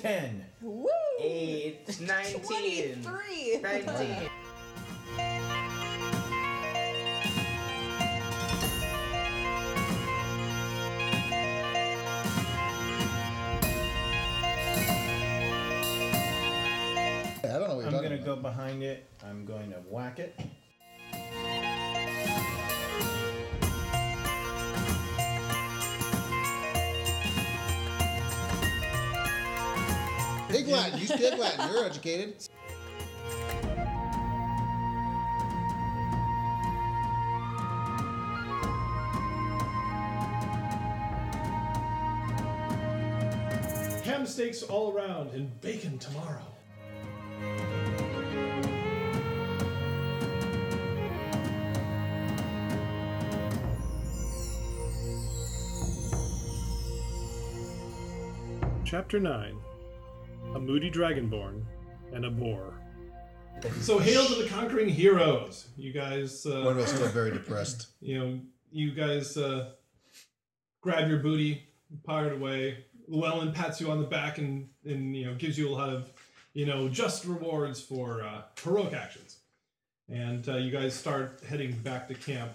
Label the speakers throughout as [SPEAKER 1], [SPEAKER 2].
[SPEAKER 1] 10.
[SPEAKER 2] Woo!
[SPEAKER 1] 8. 19.
[SPEAKER 2] 23.
[SPEAKER 1] 19.
[SPEAKER 3] I don't know what you're
[SPEAKER 1] I'm
[SPEAKER 3] talking
[SPEAKER 1] going to
[SPEAKER 3] about.
[SPEAKER 1] go behind it. I'm going to whack it.
[SPEAKER 3] Pig Latin. Use Pig Latin. You're educated.
[SPEAKER 4] Ham steaks all around and bacon tomorrow. Chapter 9. A moody dragonborn and a boar. So hail to the conquering heroes. You guys
[SPEAKER 3] One of us still very depressed.
[SPEAKER 4] you guys grab your booty, pirate away. Llewellyn pats you on the back and gives you a lot of just rewards for heroic actions. And you guys start heading back to camp.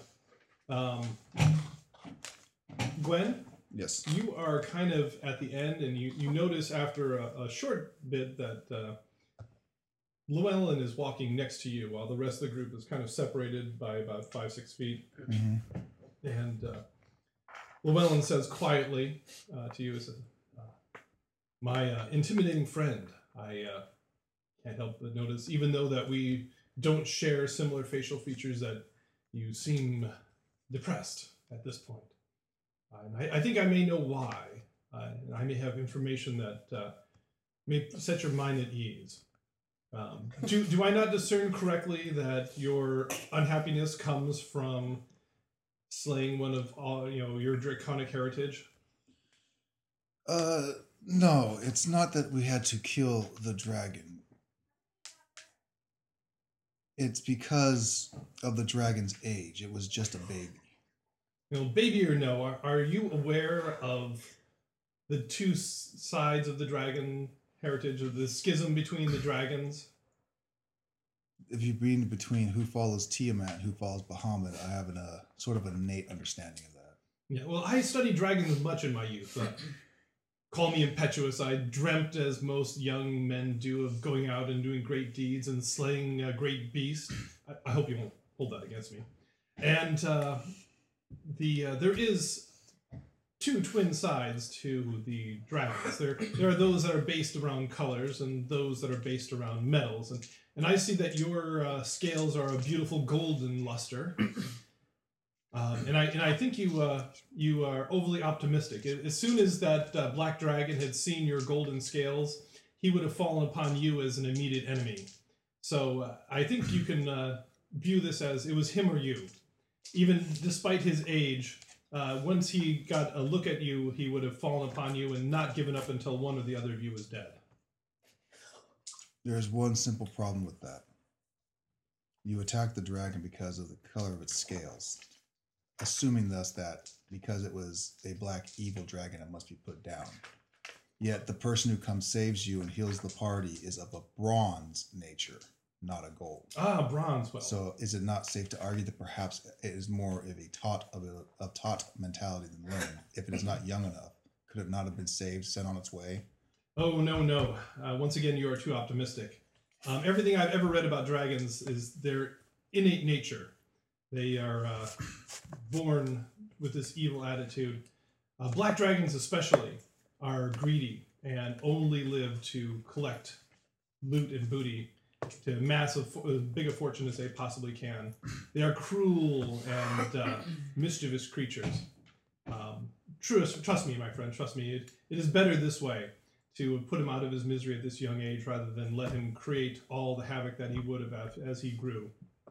[SPEAKER 4] Gwen,
[SPEAKER 3] Yes.
[SPEAKER 4] you are kind of at the end, and you notice after a short bit that Llewellyn is walking next to you while the rest of the group is kind of separated by about 5-6 feet.
[SPEAKER 3] Mm-hmm.
[SPEAKER 4] And Llewellyn says quietly to you, my intimidating friend, I can't help but notice, even though that we don't share similar facial features, that you seem depressed at this point. I think I may know why. I may have information that may set your mind at ease. Do I not discern correctly that your unhappiness comes from slaying one of all your draconic heritage?
[SPEAKER 3] No, it's not that we had to kill the dragon. It's because of the dragon's age. It was just a baby.
[SPEAKER 4] Baby or no, are you aware of the two sides of the dragon heritage, of the schism between the dragons?
[SPEAKER 3] If you read between who follows Tiamat and who follows Bahamut, I have a sort of an innate understanding of that.
[SPEAKER 4] Yeah, well, I studied dragons much in my youth. Call me impetuous. I dreamt, as most young men do, of going out and doing great deeds and slaying a great beast. I hope you won't hold that against me. And there is two twin sides to the dragons. There are those that are based around colors and those that are based around metals. And I see that your scales are a beautiful golden luster. And I think you are overly optimistic. As soon as that black dragon had seen your golden scales, he would have fallen upon you as an immediate enemy. So I think you can view this as it was him or you. Even despite his age, once he got a look at you, he would have fallen upon you and not given up until one or the other of you was dead.
[SPEAKER 3] There's one simple problem with that. You attacked the dragon because of the color of its scales, assuming thus that because it was a black evil dragon, it must be put down. Yet the person who comes saves you and heals the party is of a bronze nature, not a gold.
[SPEAKER 4] Ah, bronze. Well,
[SPEAKER 3] So is it not safe to argue that perhaps it is more of a taught mentality than learned? If it is not young enough, could it not have been saved, sent on its way?
[SPEAKER 4] Oh, no. Once again, you are too optimistic. Everything I've ever read about dragons is their innate nature. They are born with this evil attitude. Black dragons especially are greedy and only live to collect loot and booty to amass as big a fortune as they possibly can. They are cruel and mischievous creatures. Trust me, my friend, trust me. It is better this way, to put him out of his misery at this young age rather than let him create all the havoc that he would have as he grew.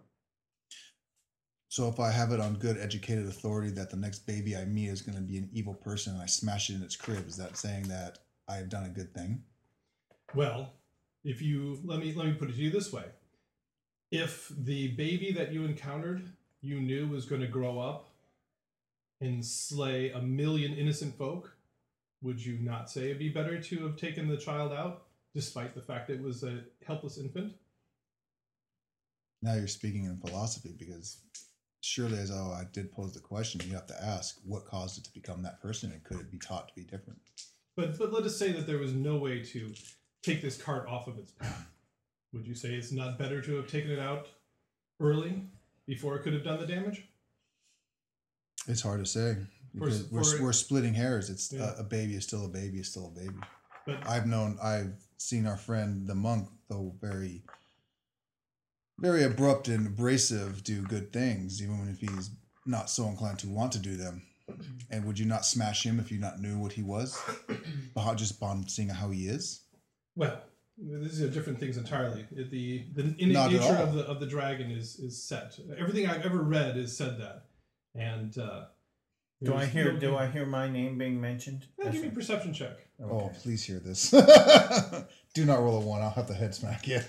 [SPEAKER 3] So if I have it on good educated authority that the next baby I meet is going to be an evil person and I smash it in its crib, is that saying that I have done a good thing?
[SPEAKER 4] Well, if you let me put it to you this way. If the baby that you encountered you knew was going to grow up and slay 1 million innocent folk, would you not say it'd be better to have taken the child out, despite the fact it was a helpless infant?
[SPEAKER 3] Now you're speaking in philosophy, because surely as I did pose the question, you have to ask what caused it to become that person, and could it be taught to be different?
[SPEAKER 4] But let us say that there was no way to take this cart off of its path. Would you say it's not better to have taken it out early before it could have done the damage?
[SPEAKER 3] It's hard to say, because we're splitting hairs. It's a baby is still a baby is still a baby.
[SPEAKER 4] But
[SPEAKER 3] I've seen our friend the monk, though very, very abrupt and abrasive, do good things, even if he's not so inclined to want to do them. And would you not smash him if you not knew what he was, just on seeing how he is?
[SPEAKER 4] well, these are different things entirely. The innate
[SPEAKER 3] Not at
[SPEAKER 4] nature
[SPEAKER 3] all.
[SPEAKER 4] of the dragon is set. Everything I've ever read is said that. And
[SPEAKER 1] Do I hear my name being mentioned?
[SPEAKER 4] Yeah, give me a perception check.
[SPEAKER 1] Okay.
[SPEAKER 3] Oh, please hear this. Do not roll a 1. I'll have to head smack you.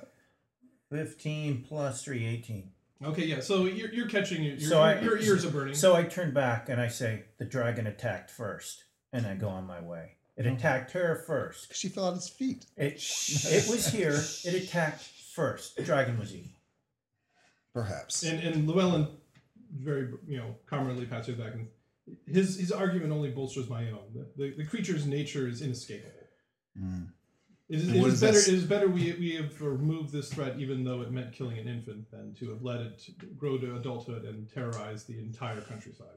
[SPEAKER 1] 15 plus 3, 18.
[SPEAKER 4] Okay, yeah. So you're catching your ears are burning.
[SPEAKER 1] So I turn back and I say, the dragon attacked first. And I go on my way. It attacked her first.
[SPEAKER 3] She fell at his feet.
[SPEAKER 1] It was here. It attacked first. The dragon was evil.
[SPEAKER 3] Perhaps.
[SPEAKER 4] And Llewellyn very commonly pats her back, and his argument only bolsters my own. The creature's nature is inescapable.
[SPEAKER 3] Mm.
[SPEAKER 4] It is better we have removed this threat, even though it meant killing an infant, than to have let it grow to adulthood and terrorize the entire countryside.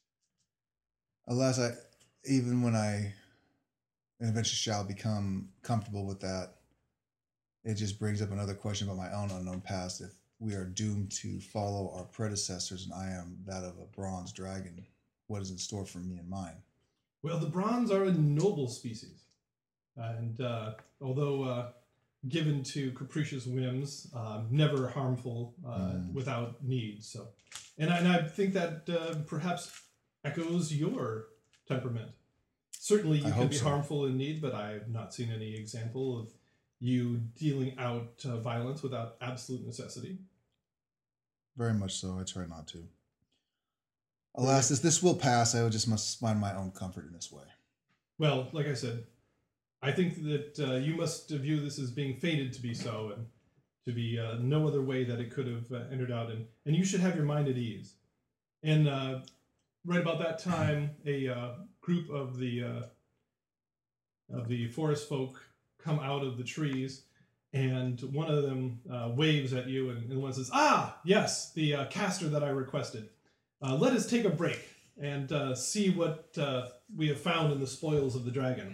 [SPEAKER 3] Alas, even when I eventually shall become comfortable with that, it just brings up another question about my own unknown past. If we are doomed to follow our predecessors and I am that of a bronze dragon, what is in store for me and mine?
[SPEAKER 4] Well, the bronze are a noble species. And although given to capricious whims, never harmful without need. So, and I think that perhaps echoes your temperament. Certainly you can be harmful in need, but I have not seen any example of you dealing out violence without absolute necessity.
[SPEAKER 3] Very much so. I try not to. Alas, this will pass. I just must find my own comfort in this way.
[SPEAKER 4] Well, like I said, I think that you must view this as being fated to be so, and to be no other way that it could have entered out. And you should have your mind at ease. And right about that time, a group of the forest folk come out of the trees, and one of them waves at you, and one says, "Ah, yes, the caster that I requested. Let us take a break and see what we have found in the spoils of the dragon."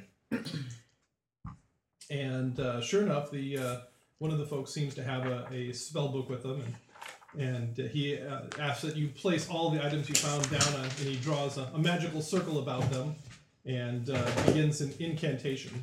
[SPEAKER 4] And sure enough, one of the folks seems to have a spell book with them, and he asks that you place all the items you found down, and he draws a magical circle about them, and begins an incantation.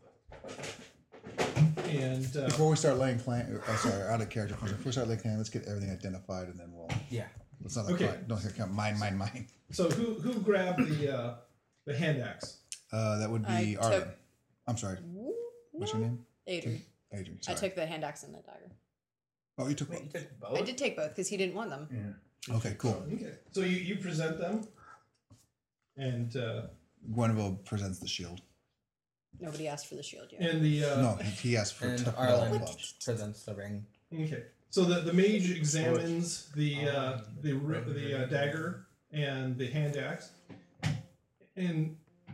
[SPEAKER 4] And
[SPEAKER 3] before we start laying claim, out of character. Before we start laying claim, let's get everything identified, and then we'll.
[SPEAKER 1] Yeah.
[SPEAKER 3] It's not like
[SPEAKER 4] Okay.
[SPEAKER 3] Don't hear count. Mine.
[SPEAKER 4] So who grabbed the hand axe?
[SPEAKER 3] That would
[SPEAKER 2] I
[SPEAKER 3] be
[SPEAKER 2] took-
[SPEAKER 3] Arlen. I'm sorry. What's your name?
[SPEAKER 2] Adrian.
[SPEAKER 3] Adrian.
[SPEAKER 2] I
[SPEAKER 3] Sorry.
[SPEAKER 2] took the hand axe and the dagger.
[SPEAKER 3] Oh, you took
[SPEAKER 1] Wait,
[SPEAKER 3] one.
[SPEAKER 1] you took both?
[SPEAKER 2] I did take both because he didn't want them.
[SPEAKER 1] Yeah.
[SPEAKER 3] Okay, cool.
[SPEAKER 4] Okay. So you present them, and
[SPEAKER 3] Gwenville presents the shield.
[SPEAKER 2] Nobody asked for the shield yet.
[SPEAKER 4] and the
[SPEAKER 3] No, he asked for
[SPEAKER 5] And
[SPEAKER 3] to put
[SPEAKER 5] Arlen
[SPEAKER 3] all gloves.
[SPEAKER 5] presents the ring.
[SPEAKER 4] Okay, so the mage examines the dagger and the hand axe, and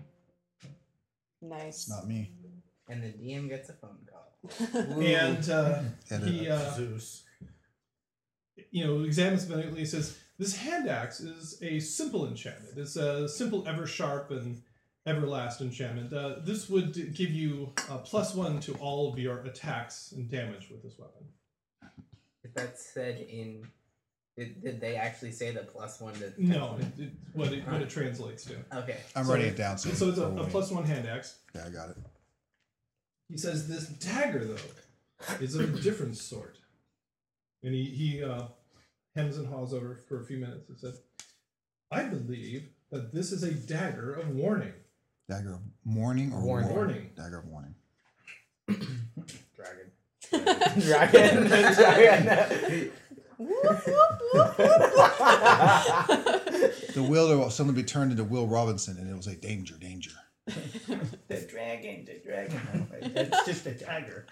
[SPEAKER 2] Nice.
[SPEAKER 3] It's not me.
[SPEAKER 5] And the DM gets a phone call.
[SPEAKER 3] Edit.
[SPEAKER 4] he
[SPEAKER 1] Zeus.
[SPEAKER 4] examines it and he says, "This hand axe is a simple enchantment. It's a simple, ever sharp and everlast enchantment. This would give you a +1 to all of your attacks and damage with this weapon."
[SPEAKER 5] If that's said in... Did they actually say the +1 to...
[SPEAKER 4] No, what it translates to.
[SPEAKER 5] Okay.
[SPEAKER 3] I'm
[SPEAKER 4] So-
[SPEAKER 3] writing it down.
[SPEAKER 4] So it's a +1 hand axe.
[SPEAKER 3] Yeah, I got it.
[SPEAKER 4] He says this dagger, though, is of a different sort. And he hems and haws over for a few minutes and said, "I believe that this is a dagger of warning."
[SPEAKER 3] Dagger of mourning or
[SPEAKER 5] Warning.
[SPEAKER 4] Warning.
[SPEAKER 3] Dagger of warning.
[SPEAKER 5] Dragon.
[SPEAKER 1] Dragon.
[SPEAKER 3] The will will suddenly be turned into Will Robinson, and it will say, "Danger, danger."
[SPEAKER 1] The dragon. That's just a dagger.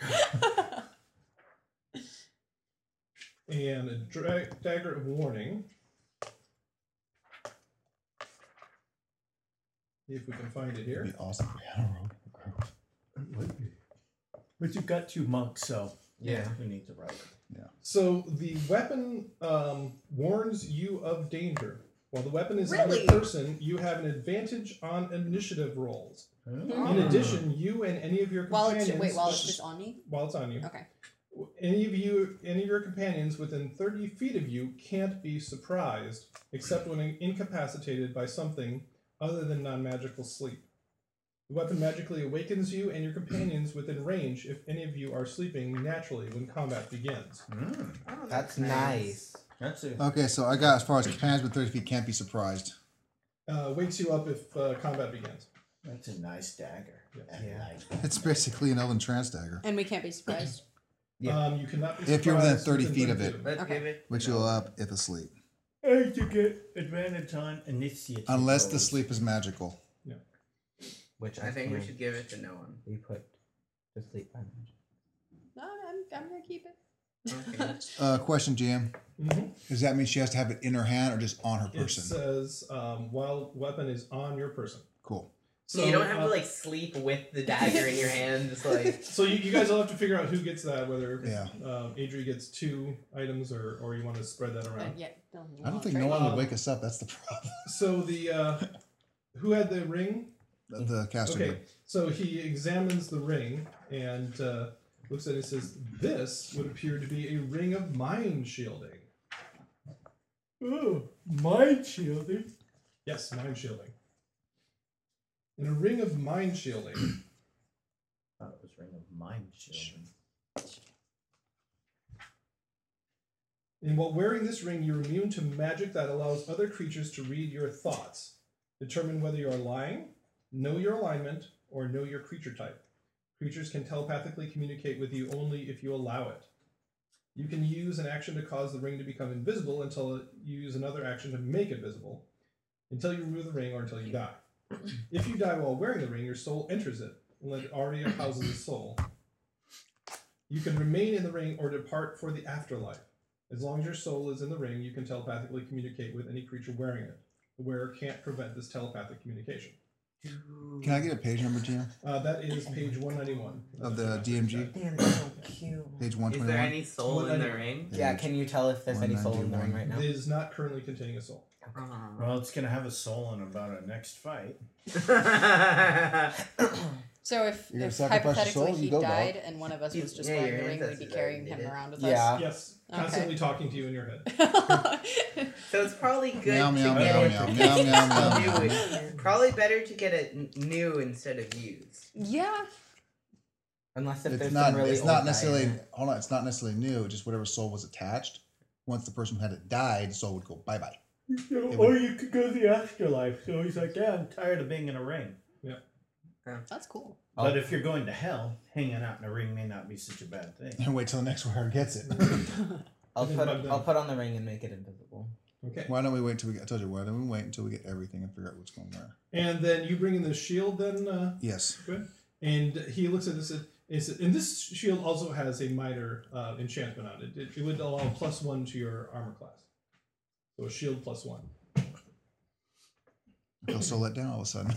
[SPEAKER 4] And a dagger of warning. See if we can find it
[SPEAKER 3] It'd
[SPEAKER 4] here.
[SPEAKER 3] be awesome if we had a rogue in the group.
[SPEAKER 1] But you've got 2 monks, so
[SPEAKER 5] Yeah.
[SPEAKER 1] who needs a rogue?
[SPEAKER 4] So the weapon warns you of danger. While the weapon is on
[SPEAKER 2] Really?
[SPEAKER 4] your person, you have an advantage on initiative rolls. In addition, you and any of your
[SPEAKER 2] While
[SPEAKER 4] companions
[SPEAKER 2] it's just on me.
[SPEAKER 4] while it's on you,
[SPEAKER 2] Okay.
[SPEAKER 4] any of your companions within 30 feet of you can't be surprised, except when incapacitated by something other than non-magical sleep. The weapon magically awakens you and your companions within range if any of you are sleeping naturally when combat begins.
[SPEAKER 5] Oh, that's nice.
[SPEAKER 1] That's it.
[SPEAKER 3] Okay, so I got as far as companions with 30 feet can't be surprised.
[SPEAKER 4] Wakes you up if combat begins.
[SPEAKER 1] That's a nice dagger. I
[SPEAKER 5] Yeah.
[SPEAKER 1] like that.
[SPEAKER 3] It's basically an Elven trance dagger,
[SPEAKER 2] And we can't be surprised.
[SPEAKER 5] Yeah.
[SPEAKER 4] You cannot be
[SPEAKER 3] If you're within
[SPEAKER 4] surprised
[SPEAKER 3] 30 feet of it.
[SPEAKER 4] 30
[SPEAKER 5] Let's
[SPEAKER 2] Okay.
[SPEAKER 5] give it.
[SPEAKER 3] which you'll up if asleep.
[SPEAKER 1] And you get advantage on initiative.
[SPEAKER 3] Unless the
[SPEAKER 1] rolls.
[SPEAKER 3] sleep is magical.
[SPEAKER 5] Which I think we should give it to no one.
[SPEAKER 6] We put to sleep by magic.
[SPEAKER 2] No, I'm gonna keep it.
[SPEAKER 5] Okay.
[SPEAKER 3] Question, GM.
[SPEAKER 4] Mhm.
[SPEAKER 3] Does that mean she has to have it in her hand or just on her
[SPEAKER 4] It
[SPEAKER 3] person?
[SPEAKER 4] says while weapon is on your person.
[SPEAKER 3] Cool.
[SPEAKER 5] So you don't have to like sleep with the dagger in your hand, just like.
[SPEAKER 4] So you guys will have to figure out who gets that. Whether
[SPEAKER 3] Yeah.
[SPEAKER 4] Adri gets 2 items or you want to spread that around.
[SPEAKER 2] Yeah,
[SPEAKER 3] I don't think no one would wake us up. That's the problem.
[SPEAKER 4] So the who had the ring?
[SPEAKER 3] The caster
[SPEAKER 4] Okay,
[SPEAKER 3] did.
[SPEAKER 4] so he examines the ring and looks at it and says, "This would appear to be a ring of mind shielding."
[SPEAKER 1] Oh, mind shielding.
[SPEAKER 4] Yes, mind shielding. And a ring of mind shielding.
[SPEAKER 1] I thought it was ring of mind shielding.
[SPEAKER 4] And while wearing this ring, you're immune to magic that allows other creatures to read your thoughts, determine whether you are lying, know your alignment, or know your creature type. Creatures can telepathically communicate with you only if you allow it. You can use an action to cause the ring to become invisible until you use another action to make it visible, until you remove the ring or until you die. If you die while wearing the ring, your soul enters it, and it already houses a soul. You can remain in the ring or depart for the afterlife. As long as your soul is in the ring, you can telepathically communicate with any creature wearing it. The wearer can't prevent this telepathic communication.
[SPEAKER 3] Can I get a page number, GM?
[SPEAKER 4] That is page 191
[SPEAKER 3] Of the DMG?
[SPEAKER 6] Damn, that's so cute.
[SPEAKER 3] Page
[SPEAKER 5] Is
[SPEAKER 3] 121?
[SPEAKER 5] there any soul
[SPEAKER 4] What
[SPEAKER 5] in
[SPEAKER 4] I-
[SPEAKER 5] the ring?
[SPEAKER 6] Yeah, can you tell if there's any soul in the ring right now?
[SPEAKER 4] It is not currently containing a soul.
[SPEAKER 1] Well, it's gonna have a soul in about our next fight.
[SPEAKER 2] So if
[SPEAKER 3] You're gonna sacrifice your
[SPEAKER 2] hypothetically
[SPEAKER 3] soul?
[SPEAKER 2] he
[SPEAKER 3] You go,
[SPEAKER 2] died
[SPEAKER 3] dog.
[SPEAKER 2] and one of us was just
[SPEAKER 5] Yeah,
[SPEAKER 2] wearing
[SPEAKER 5] your
[SPEAKER 2] the ring, we'd be
[SPEAKER 5] ancestors
[SPEAKER 2] carrying
[SPEAKER 5] already
[SPEAKER 2] him
[SPEAKER 5] did it.
[SPEAKER 2] around with
[SPEAKER 6] Yeah.
[SPEAKER 4] Yes,
[SPEAKER 2] Okay.
[SPEAKER 4] constantly talking to you in your head.
[SPEAKER 2] us.
[SPEAKER 5] So it's probably good
[SPEAKER 3] Meow,
[SPEAKER 5] to
[SPEAKER 3] meow,
[SPEAKER 5] get
[SPEAKER 3] meow,
[SPEAKER 5] it
[SPEAKER 3] meow, meow, meow, meow,
[SPEAKER 5] new.
[SPEAKER 3] meow.
[SPEAKER 5] Probably better to get it new instead of used.
[SPEAKER 2] Yeah.
[SPEAKER 6] Unless if
[SPEAKER 3] It's
[SPEAKER 6] there's
[SPEAKER 3] not.
[SPEAKER 6] some really
[SPEAKER 3] It's
[SPEAKER 6] old
[SPEAKER 3] not
[SPEAKER 6] guy
[SPEAKER 3] necessarily.
[SPEAKER 6] in it.
[SPEAKER 3] Hold on. It's not necessarily new. Just whatever soul was attached. Once the person who had it died, the soul would go bye bye.
[SPEAKER 1] Or you could go to the afterlife. So he's like, yeah, I'm tired of being in a ring.
[SPEAKER 2] That's cool.
[SPEAKER 1] But if you're going to hell, hanging out in a ring may not be such a bad thing.
[SPEAKER 3] And wait till the next wearer gets it.
[SPEAKER 6] I'll
[SPEAKER 4] Then
[SPEAKER 6] put
[SPEAKER 4] bug them.
[SPEAKER 6] I'll put on the ring and make it invisible.
[SPEAKER 4] Okay.
[SPEAKER 3] Why don't we wait till we get? I told you. Why don't we wait until we get everything and figure out what's going where?
[SPEAKER 4] And then you bring in the shield then,
[SPEAKER 3] Yes.
[SPEAKER 4] good. And he looks at this and this shield also has a minor enchantment on it. It would allow +1 to your armor class. So a shield +1.
[SPEAKER 3] I feel so let down all of a sudden.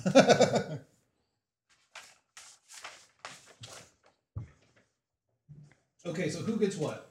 [SPEAKER 4] Okay, so who gets what?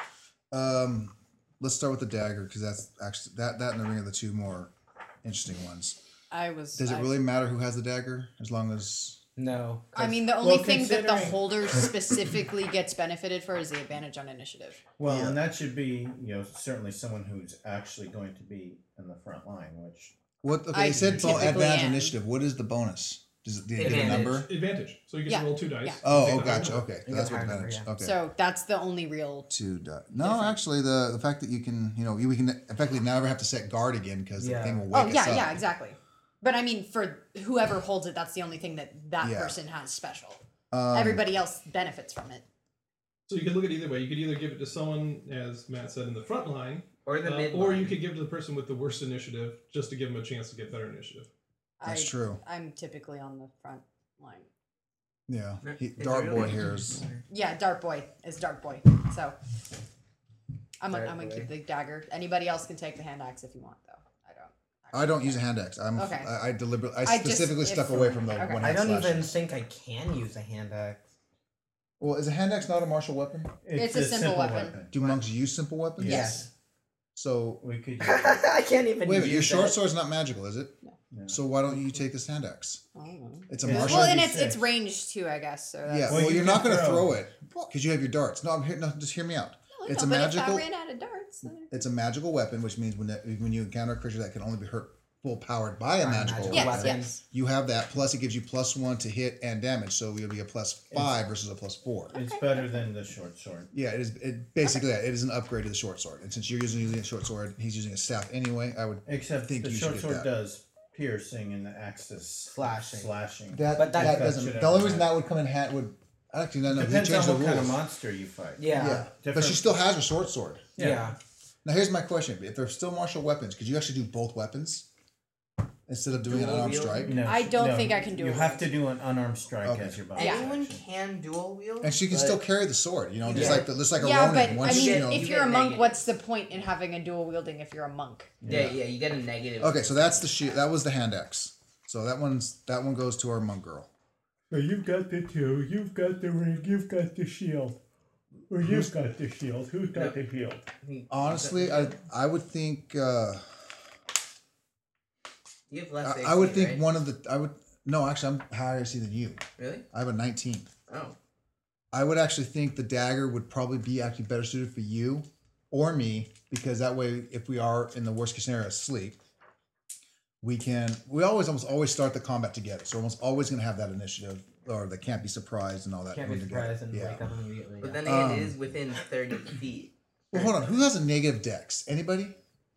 [SPEAKER 3] Let's start with the dagger because that's actually that and the ring are the 2 more interesting ones. Does it really matter who has the dagger as long as?
[SPEAKER 6] No.
[SPEAKER 2] I mean, the only
[SPEAKER 1] Well,
[SPEAKER 2] thing that the
[SPEAKER 1] considering-
[SPEAKER 2] holder specifically gets benefited for is the advantage on initiative.
[SPEAKER 1] Well,
[SPEAKER 3] Yeah.
[SPEAKER 1] and that should be, certainly someone who's actually going to be in the front line, which
[SPEAKER 3] What? Okay,
[SPEAKER 2] I
[SPEAKER 3] they said
[SPEAKER 2] typically
[SPEAKER 3] advantage
[SPEAKER 2] am.
[SPEAKER 3] initiative. What is the bonus? Does it give a
[SPEAKER 5] Advantage.
[SPEAKER 3] number?
[SPEAKER 4] Advantage. So you get
[SPEAKER 2] Yeah,
[SPEAKER 4] to roll 2 dice.
[SPEAKER 2] yeah.
[SPEAKER 3] Oh,
[SPEAKER 4] Take
[SPEAKER 3] oh,
[SPEAKER 4] the higher
[SPEAKER 3] gotcha.
[SPEAKER 4] number.
[SPEAKER 3] Okay,
[SPEAKER 6] You
[SPEAKER 3] that's
[SPEAKER 6] get
[SPEAKER 3] what
[SPEAKER 6] a higher
[SPEAKER 3] advantage.
[SPEAKER 6] number,
[SPEAKER 3] Okay.
[SPEAKER 2] So that's the only real.
[SPEAKER 3] 2 die. No,
[SPEAKER 2] Different.
[SPEAKER 3] actually, the fact that you can, we can effectively never have to set guard again because
[SPEAKER 6] Yeah.
[SPEAKER 3] the thing will
[SPEAKER 2] Oh
[SPEAKER 3] wake
[SPEAKER 2] yeah,
[SPEAKER 3] us up.
[SPEAKER 2] yeah, exactly. But I mean, for whoever holds it, that's the only thing that
[SPEAKER 3] Yeah.
[SPEAKER 2] person has special.
[SPEAKER 3] Um,
[SPEAKER 2] Everybody else benefits from it.
[SPEAKER 4] So you could look at it either way. You could either give it to someone, as Matt said, in the front line,
[SPEAKER 5] Or the mid
[SPEAKER 4] or you could give it to the person with the worst initiative just to give them a chance to get better initiative.
[SPEAKER 3] That's true.
[SPEAKER 2] I'm typically on the front line.
[SPEAKER 3] Yeah.
[SPEAKER 5] It's
[SPEAKER 3] Dart
[SPEAKER 5] really
[SPEAKER 3] Boy here is.
[SPEAKER 2] Yeah, Dart Boy is Dart Boy. So I'm
[SPEAKER 5] Dart
[SPEAKER 2] gonna
[SPEAKER 5] Boy.
[SPEAKER 2] keep the dagger. Anybody else can take the hand axe if you want, though.
[SPEAKER 3] I don't use a hand axe.
[SPEAKER 2] Okay.
[SPEAKER 3] I deliberately. I
[SPEAKER 2] I just-
[SPEAKER 3] specifically
[SPEAKER 2] if-
[SPEAKER 3] stuck away from the
[SPEAKER 2] okay.
[SPEAKER 3] one
[SPEAKER 6] I
[SPEAKER 3] hand
[SPEAKER 6] don't even
[SPEAKER 3] slashes.
[SPEAKER 6] think I can use a hand axe.
[SPEAKER 3] Well, is a hand axe not a martial weapon?
[SPEAKER 2] It's a simple weapon.
[SPEAKER 3] Do monks use simple weapons?
[SPEAKER 2] Yes.
[SPEAKER 3] So
[SPEAKER 1] We could use
[SPEAKER 6] I can't even.
[SPEAKER 3] wait a minute,
[SPEAKER 6] use
[SPEAKER 3] your short
[SPEAKER 6] it.
[SPEAKER 3] sword's not magical, is it?
[SPEAKER 1] No.
[SPEAKER 3] So why don't you take this hand axe?
[SPEAKER 2] I don't know.
[SPEAKER 3] It's a
[SPEAKER 1] Yeah.
[SPEAKER 3] martial.
[SPEAKER 2] Well, and
[SPEAKER 1] Sharpie
[SPEAKER 2] it's
[SPEAKER 1] six.
[SPEAKER 2] ranged too, I guess. So that's,
[SPEAKER 3] Yeah.
[SPEAKER 1] Well,
[SPEAKER 3] Well,
[SPEAKER 1] you
[SPEAKER 3] you're not
[SPEAKER 1] can
[SPEAKER 3] going to
[SPEAKER 1] throw.
[SPEAKER 3] throw it because you have your darts. No, I'm here. No, just hear me out.
[SPEAKER 2] Well,
[SPEAKER 3] It's
[SPEAKER 2] no,
[SPEAKER 3] a
[SPEAKER 2] but
[SPEAKER 3] magical.
[SPEAKER 2] If I ran out of darts, then
[SPEAKER 3] It's a magical weapon, which means when you encounter a creature that can only be hurt full powered by a
[SPEAKER 6] By a
[SPEAKER 3] magical
[SPEAKER 6] magical
[SPEAKER 2] yes,
[SPEAKER 3] weapon,
[SPEAKER 6] weapon.
[SPEAKER 2] yes.
[SPEAKER 3] you have that. Plus, it gives you +1 to hit and damage, so it'll be a +5 versus a +4.
[SPEAKER 1] It's better than the short sword.
[SPEAKER 3] Yeah, it is. It basically it is an upgrade to the short sword, and since you're using a short sword, he's using a staff anyway. I would
[SPEAKER 1] Except
[SPEAKER 3] think
[SPEAKER 1] the
[SPEAKER 3] you should
[SPEAKER 1] short
[SPEAKER 3] get
[SPEAKER 1] sword
[SPEAKER 3] that.
[SPEAKER 1] does piercing and the axe is
[SPEAKER 6] Slashing.
[SPEAKER 1] slashing.
[SPEAKER 3] That
[SPEAKER 6] But that
[SPEAKER 3] doesn't.
[SPEAKER 1] should
[SPEAKER 3] The only
[SPEAKER 1] have
[SPEAKER 3] reason that would come in hand would actually no, he
[SPEAKER 1] Depends on
[SPEAKER 3] changed the
[SPEAKER 1] what
[SPEAKER 3] rules.
[SPEAKER 1] kind of monster you fight.
[SPEAKER 6] Yeah.
[SPEAKER 3] Yeah, but
[SPEAKER 1] Different-
[SPEAKER 3] she still has her short sword.
[SPEAKER 6] Yeah.
[SPEAKER 3] Now here's my question: if they're still martial weapons, could you actually do both weapons instead of doing an
[SPEAKER 5] Dual
[SPEAKER 3] unarmed
[SPEAKER 5] wield?
[SPEAKER 3] strike?
[SPEAKER 1] No,
[SPEAKER 2] I don't think I can do
[SPEAKER 1] You
[SPEAKER 2] it
[SPEAKER 1] have
[SPEAKER 2] once.
[SPEAKER 1] to do an unarmed strike
[SPEAKER 3] Okay.
[SPEAKER 1] as your bonus
[SPEAKER 2] Yeah.
[SPEAKER 5] Anyone
[SPEAKER 1] action.
[SPEAKER 5] can dual wield.
[SPEAKER 3] And she can
[SPEAKER 5] but
[SPEAKER 3] still carry the sword, you know, just
[SPEAKER 5] Yeah.
[SPEAKER 3] like a
[SPEAKER 2] Yeah,
[SPEAKER 3] Ronin.
[SPEAKER 2] but
[SPEAKER 3] Once,
[SPEAKER 2] I mean,
[SPEAKER 3] you know,
[SPEAKER 2] if
[SPEAKER 5] you
[SPEAKER 2] you're a
[SPEAKER 5] get
[SPEAKER 2] monk,
[SPEAKER 5] negative.
[SPEAKER 2] what's the point in having a dual wielding if you're a monk?
[SPEAKER 5] Yeah, you get a negative.
[SPEAKER 3] okay, so that's the shield. That was the hand axe. So that one goes to our monk girl.
[SPEAKER 1] So you've got the two. You've got the ring. You've got the shield. Or you've got the shield. Who's got the shield?
[SPEAKER 3] Honestly, I would think
[SPEAKER 5] You have less.
[SPEAKER 3] I would
[SPEAKER 5] AC,
[SPEAKER 3] think
[SPEAKER 5] right?
[SPEAKER 3] one of the I would no actually I'm higher AC than you.
[SPEAKER 5] Really?
[SPEAKER 3] I have a 19.
[SPEAKER 5] Oh.
[SPEAKER 3] I would actually think the dagger would probably be actually better suited for you or me because that way, if we are in the worst case scenario asleep, we almost always start the combat together. So we're almost always going to have that initiative or the can't be surprised and all that.
[SPEAKER 6] Can't be
[SPEAKER 3] going together.
[SPEAKER 6] surprised and
[SPEAKER 3] Yeah.
[SPEAKER 6] wake up immediately.
[SPEAKER 5] But
[SPEAKER 6] yeah.
[SPEAKER 5] then it is within 30 feet.
[SPEAKER 3] Well, hold on. Who has a negative dex? Anybody?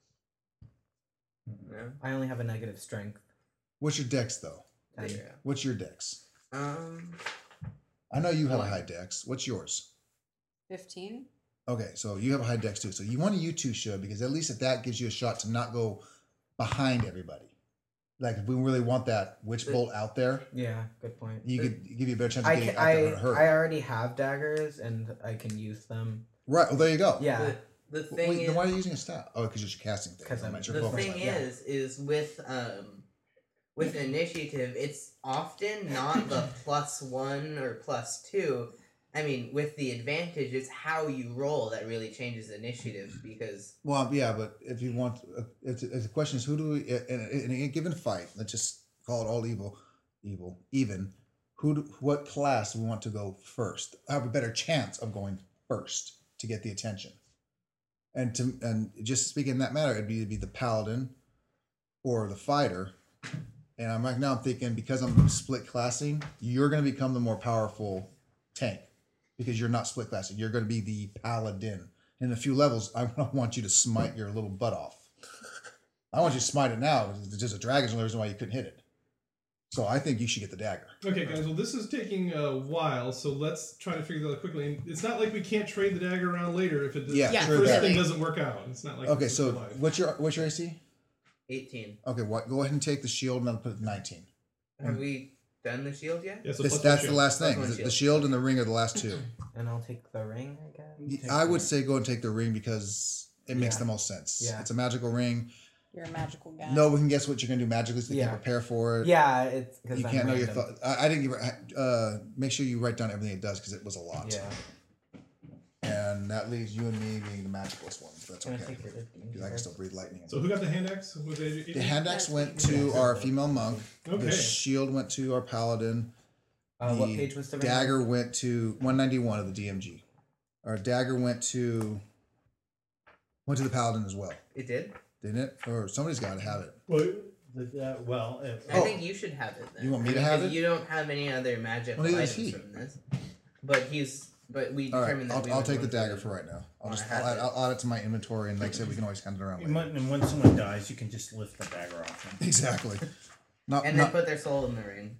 [SPEAKER 5] No?
[SPEAKER 6] I only have a negative strength.
[SPEAKER 3] What's your dex though?
[SPEAKER 6] 10.
[SPEAKER 5] Yeah.
[SPEAKER 3] What's your dex?
[SPEAKER 5] Um.
[SPEAKER 3] I know you have a
[SPEAKER 5] One.
[SPEAKER 3] high dex. What's yours?
[SPEAKER 2] 15?
[SPEAKER 3] Okay, so you have a high dex too. So one of you two should, because at least if that gives you a shot to not go behind everybody. Like if we really want that witch bolt out there,
[SPEAKER 6] Yeah, good point.
[SPEAKER 3] you could give you a better chance of
[SPEAKER 6] I
[SPEAKER 3] getting
[SPEAKER 6] can,
[SPEAKER 3] out there
[SPEAKER 6] I,
[SPEAKER 3] hurt.
[SPEAKER 6] I already have daggers and I can use them.
[SPEAKER 3] Right. Well, there you go.
[SPEAKER 6] Yeah.
[SPEAKER 5] The thing
[SPEAKER 3] Wait,
[SPEAKER 5] is,
[SPEAKER 3] then why are you using a staff? Oh, because you're casting things.
[SPEAKER 6] 'Cause I'm-
[SPEAKER 3] It's your
[SPEAKER 5] the
[SPEAKER 3] focus
[SPEAKER 5] thing
[SPEAKER 3] on it.
[SPEAKER 6] yeah.
[SPEAKER 5] is with initiative, it's often not the +1 or +2. I mean, with the advantage, it's how you roll that really changes initiative because
[SPEAKER 3] Well, yeah, but if you want, if the question is who do we in a given fight? Let's just call it all evil, even. What class do we want to go first? Have a better chance of going first to get the attention. And just speaking in that matter, it'd be the paladin or the fighter. And I'm right now I'm thinking because I'm split classing, you're going to become the more powerful tank because you're not split classing. You're going to be the paladin. In a few levels, I want you to smite your little butt off. I want you to smite it now. It's just a dragon's the only reason why you couldn't hit it. So I think you should get the dagger.
[SPEAKER 4] Okay, guys. Well, this is taking a while, so let's try to figure that out quickly. And it's not like we can't trade the dagger around later if it does,
[SPEAKER 3] Yeah,
[SPEAKER 2] Yeah,
[SPEAKER 3] true
[SPEAKER 4] first
[SPEAKER 3] that.
[SPEAKER 4] thing doesn't work out. It's not like
[SPEAKER 3] Okay,
[SPEAKER 4] it's
[SPEAKER 3] so
[SPEAKER 4] life.
[SPEAKER 3] what's your AC?
[SPEAKER 5] 18.
[SPEAKER 3] Okay, go ahead and take the shield and then put it at 19.
[SPEAKER 5] Have we done the shield yet?
[SPEAKER 4] Yeah, so
[SPEAKER 3] That's
[SPEAKER 4] plus
[SPEAKER 3] the
[SPEAKER 4] one shield.
[SPEAKER 3] last thing.
[SPEAKER 5] Plus one
[SPEAKER 3] The
[SPEAKER 5] shield.
[SPEAKER 3] shield and the ring are the last two.
[SPEAKER 6] And I'll take the ring, I guess.
[SPEAKER 3] I would say go and take the ring because it makes
[SPEAKER 6] Yeah.
[SPEAKER 3] the most sense.
[SPEAKER 6] Yeah.
[SPEAKER 3] It's a magical ring.
[SPEAKER 2] You're a magical guy.
[SPEAKER 3] No one can guess what you're going to do magically, so they
[SPEAKER 6] Yeah.
[SPEAKER 3] can't prepare for it.
[SPEAKER 6] Yeah, it's because
[SPEAKER 3] You can't know your thoughts. I didn't give. Make sure you write down everything it does because it was a lot.
[SPEAKER 6] Yeah.
[SPEAKER 3] And that leaves you and me being the magicalist ones. That's
[SPEAKER 6] Can I
[SPEAKER 3] okay.
[SPEAKER 6] take your 15?
[SPEAKER 3] Because I can still breathe lightning.
[SPEAKER 4] So who got the hand axe? Was it
[SPEAKER 3] The hand axe went to our female monk.
[SPEAKER 4] Okay.
[SPEAKER 3] The shield went to our paladin.
[SPEAKER 6] What page was the ring?
[SPEAKER 3] dagger went to 191 of the DMG. Our dagger went to the paladin as well,
[SPEAKER 5] It did?
[SPEAKER 3] didn't it? Or somebody's got to have it.
[SPEAKER 1] Well,
[SPEAKER 5] I think you should have it then.
[SPEAKER 3] You want me to have
[SPEAKER 5] Because
[SPEAKER 3] it?
[SPEAKER 5] You don't have any other magical
[SPEAKER 3] Well, neither
[SPEAKER 5] items
[SPEAKER 3] does he.
[SPEAKER 5] from this. But we
[SPEAKER 3] All right,
[SPEAKER 5] determined that we
[SPEAKER 3] I'll
[SPEAKER 5] would
[SPEAKER 3] take the
[SPEAKER 5] want to-
[SPEAKER 3] dagger for right now.
[SPEAKER 5] I have it.
[SPEAKER 3] I'll add it to my inventory, and like I said, we can always hand it around later.
[SPEAKER 1] and when someone dies, you can just lift the dagger off them.
[SPEAKER 3] Exactly. Not,
[SPEAKER 5] And then
[SPEAKER 3] not,
[SPEAKER 5] put their soul in the ring.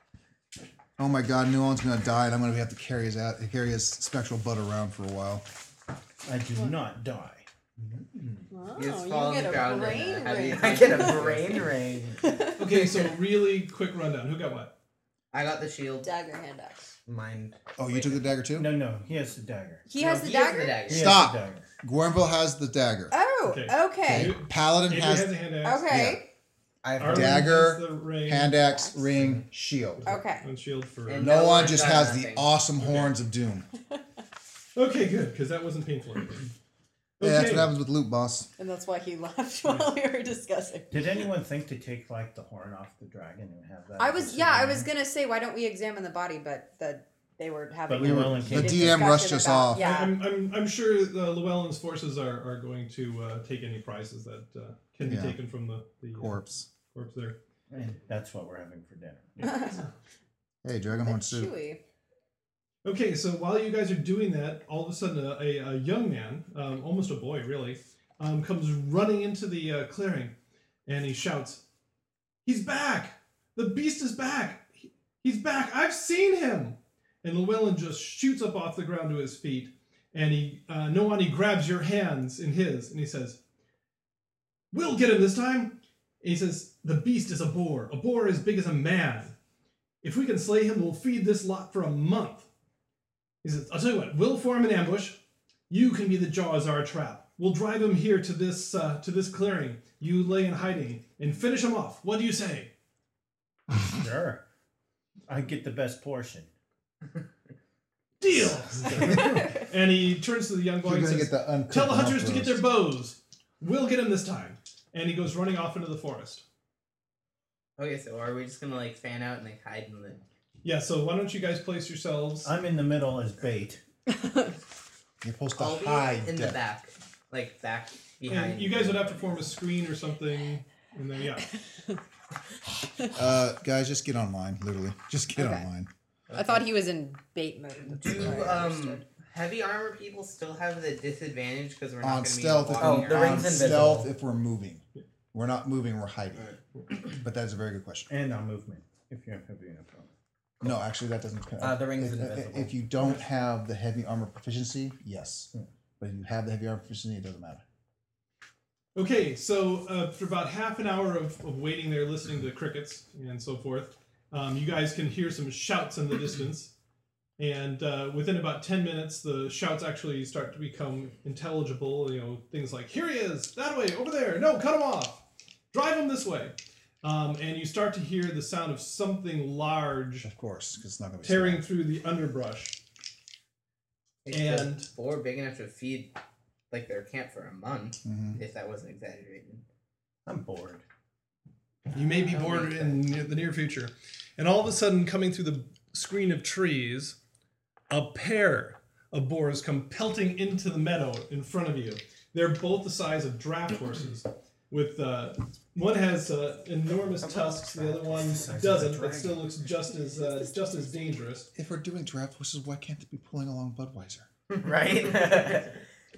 [SPEAKER 3] oh my God, Newell's gonna die, and I'm gonna have to carry his spectral butt around for a while.
[SPEAKER 1] I do not die.
[SPEAKER 2] Oh,
[SPEAKER 5] You just
[SPEAKER 2] you
[SPEAKER 5] fall on
[SPEAKER 2] get
[SPEAKER 5] the
[SPEAKER 2] a
[SPEAKER 5] ground
[SPEAKER 2] brain
[SPEAKER 5] and have
[SPEAKER 2] ring.
[SPEAKER 5] you-
[SPEAKER 6] I get a brain ring.
[SPEAKER 4] Okay, Okay, so really quick rundown. Who got what?
[SPEAKER 5] I got the shield.
[SPEAKER 2] Dagger hand axe.
[SPEAKER 6] Mine.
[SPEAKER 3] Oh, you took the dagger too?
[SPEAKER 1] No, he has the dagger.
[SPEAKER 2] He
[SPEAKER 5] No,
[SPEAKER 2] has the
[SPEAKER 5] he
[SPEAKER 2] dagger?
[SPEAKER 1] He has
[SPEAKER 3] Stop.
[SPEAKER 1] the dagger.
[SPEAKER 3] Gwenville has the dagger.
[SPEAKER 2] Oh,
[SPEAKER 4] Okay.
[SPEAKER 2] okay.
[SPEAKER 3] Paladin
[SPEAKER 4] Adrian
[SPEAKER 3] has
[SPEAKER 4] has a hand axe.
[SPEAKER 2] Okay.
[SPEAKER 6] I have
[SPEAKER 4] Arlen
[SPEAKER 3] Dagger,
[SPEAKER 4] has the ring.
[SPEAKER 3] hand axe, ring, shield.
[SPEAKER 2] Okay.
[SPEAKER 4] And shield for.
[SPEAKER 5] And-
[SPEAKER 3] No
[SPEAKER 5] No
[SPEAKER 3] one
[SPEAKER 5] one
[SPEAKER 3] just
[SPEAKER 5] got
[SPEAKER 3] has
[SPEAKER 5] nothing.
[SPEAKER 3] the awesome horns of doom.
[SPEAKER 4] Okay, good, because that wasn't painful.
[SPEAKER 3] Yeah, that's
[SPEAKER 4] Okay.
[SPEAKER 3] what happens with loot, boss.
[SPEAKER 2] And that's why he left while we were discussing.
[SPEAKER 1] Did anyone think to take like the horn off the dragon and have that?
[SPEAKER 2] I
[SPEAKER 1] as a
[SPEAKER 2] was
[SPEAKER 1] souvenir?
[SPEAKER 2] gonna say, why don't we examine the body? But they were having.
[SPEAKER 1] But Llewellyn
[SPEAKER 3] The
[SPEAKER 1] came.
[SPEAKER 2] heated
[SPEAKER 3] DM rushed
[SPEAKER 2] discussion
[SPEAKER 3] us
[SPEAKER 2] about-
[SPEAKER 3] off.
[SPEAKER 2] Yeah.
[SPEAKER 4] I'm sure the Llewellyn's forces are going to take any prizes that can be
[SPEAKER 3] Yeah.
[SPEAKER 4] taken from the
[SPEAKER 3] Corpse.
[SPEAKER 4] corpse there.
[SPEAKER 1] And that's what we're having for dinner.
[SPEAKER 3] Hey, Dragonhorn
[SPEAKER 2] That's
[SPEAKER 3] soup.
[SPEAKER 2] chewy.
[SPEAKER 4] Okay, so while you guys are doing that, all of a sudden a young man, almost a boy really, comes running into the clearing, and he shouts, "He's back! The beast is back! He's back! I've seen him!" And Llewellyn just shoots up off the ground to his feet, and he grabs your hands in his, and he says, "We'll get him this time!" And he says, "The beast is a boar as big as a man. If we can slay him, we'll feed this lot for a month." He says, "I'll tell you what, we'll form an ambush. You can be the jaws of our trap. We'll drive him here to this clearing. You lay in hiding and finish him off. What do you say?"
[SPEAKER 1] Sure. I get the best portion.
[SPEAKER 4] Deal. And he turns to the young boy
[SPEAKER 3] You're
[SPEAKER 4] and
[SPEAKER 3] gonna
[SPEAKER 4] says,
[SPEAKER 3] get the uncooked
[SPEAKER 4] "Tell the
[SPEAKER 3] mouth
[SPEAKER 4] hunters to get their
[SPEAKER 3] roast.
[SPEAKER 4] bows. We'll get him this time." And he goes running off into the forest.
[SPEAKER 5] Okay, so are we just gonna like fan out and like hide in the?
[SPEAKER 4] Yeah, so why don't you guys place yourselves?
[SPEAKER 1] I'm in the middle as bait.
[SPEAKER 3] You're supposed to
[SPEAKER 5] I'll be
[SPEAKER 3] hide.
[SPEAKER 5] in the back, like back behind.
[SPEAKER 4] And you guys would have to form a screen or something. And then, yeah.
[SPEAKER 3] Guys, just get online. Literally, just get
[SPEAKER 2] Okay.
[SPEAKER 3] online.
[SPEAKER 2] I thought he was in bait mode. That's
[SPEAKER 5] Do
[SPEAKER 2] what I understood.
[SPEAKER 5] heavy armor people still have the disadvantage because we're not
[SPEAKER 3] On
[SPEAKER 5] going to be
[SPEAKER 3] stealth, if
[SPEAKER 5] walking
[SPEAKER 6] Oh, the
[SPEAKER 5] around?
[SPEAKER 6] ring's
[SPEAKER 3] on
[SPEAKER 6] invisible.
[SPEAKER 3] stealth, if we're moving, we're not moving. We're hiding. But that is a very good question.
[SPEAKER 1] And on movement, if you have heavy enough on.
[SPEAKER 3] No, actually, that doesn't count.
[SPEAKER 6] The ring's
[SPEAKER 3] if,
[SPEAKER 6] invisible.
[SPEAKER 3] if you don't have the heavy armor proficiency, yes. But if you have the heavy armor proficiency, it doesn't matter.
[SPEAKER 4] Okay, so after about half an hour of waiting there, listening to crickets and so forth, you guys can hear some shouts in the distance. And within about 10 minutes, the shouts actually start to become intelligible. You know, things like, "Here he is! That way! Over there! No, cut him off! Drive him this way!" And you start to hear the sound of something large
[SPEAKER 3] Of course, because it's not going to be
[SPEAKER 4] tearing
[SPEAKER 3] small.
[SPEAKER 4] through the underbrush.
[SPEAKER 5] It's
[SPEAKER 4] And-
[SPEAKER 5] the boar big enough to feed like their camp for a month,
[SPEAKER 3] Mhm.
[SPEAKER 5] if that wasn't exaggerated.
[SPEAKER 1] I'm bored.
[SPEAKER 4] You may be
[SPEAKER 5] Oh,
[SPEAKER 4] bored
[SPEAKER 5] okay.
[SPEAKER 4] in the near future. And all of a sudden, coming through the screen of trees, a pair of boars come pelting into the meadow in front of you. They're both the size of draft horses. With one has enormous tusks, the other one doesn't, but still looks just as dangerous.
[SPEAKER 3] If we're doing draft horses, why can't they be pulling along Budweiser?
[SPEAKER 6] Right?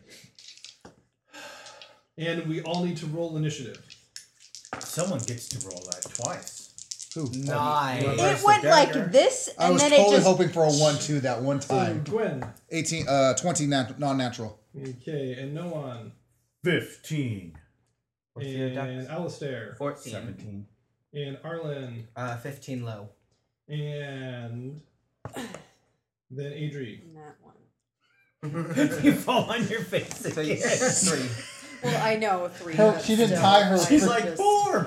[SPEAKER 4] And we all need to roll initiative.
[SPEAKER 1] Someone gets to roll that twice.
[SPEAKER 3] Who?
[SPEAKER 6] Nice.
[SPEAKER 1] Whoever
[SPEAKER 2] It
[SPEAKER 1] has the
[SPEAKER 2] went like
[SPEAKER 1] dagger.
[SPEAKER 2] this,
[SPEAKER 3] I
[SPEAKER 2] and
[SPEAKER 3] was
[SPEAKER 2] then
[SPEAKER 3] totally
[SPEAKER 2] it just.
[SPEAKER 3] hoping for a 1-2 that one
[SPEAKER 4] So
[SPEAKER 3] time.
[SPEAKER 4] Gwen,
[SPEAKER 3] 20 non-natural.
[SPEAKER 4] okay, and Noan,
[SPEAKER 1] 15.
[SPEAKER 6] What's your
[SPEAKER 4] and
[SPEAKER 6] dex?
[SPEAKER 4] Alistair,
[SPEAKER 5] 14.
[SPEAKER 1] 17.
[SPEAKER 4] and Arlen,
[SPEAKER 6] 15 low.
[SPEAKER 4] and then Adri.
[SPEAKER 2] That one.
[SPEAKER 1] You fall on your face
[SPEAKER 6] So
[SPEAKER 1] again.
[SPEAKER 6] 3.
[SPEAKER 2] Well, I know 3.
[SPEAKER 3] Her-
[SPEAKER 2] but
[SPEAKER 3] she didn't
[SPEAKER 2] still,
[SPEAKER 3] tie her-
[SPEAKER 2] I
[SPEAKER 1] She's
[SPEAKER 2] just-
[SPEAKER 1] like, four.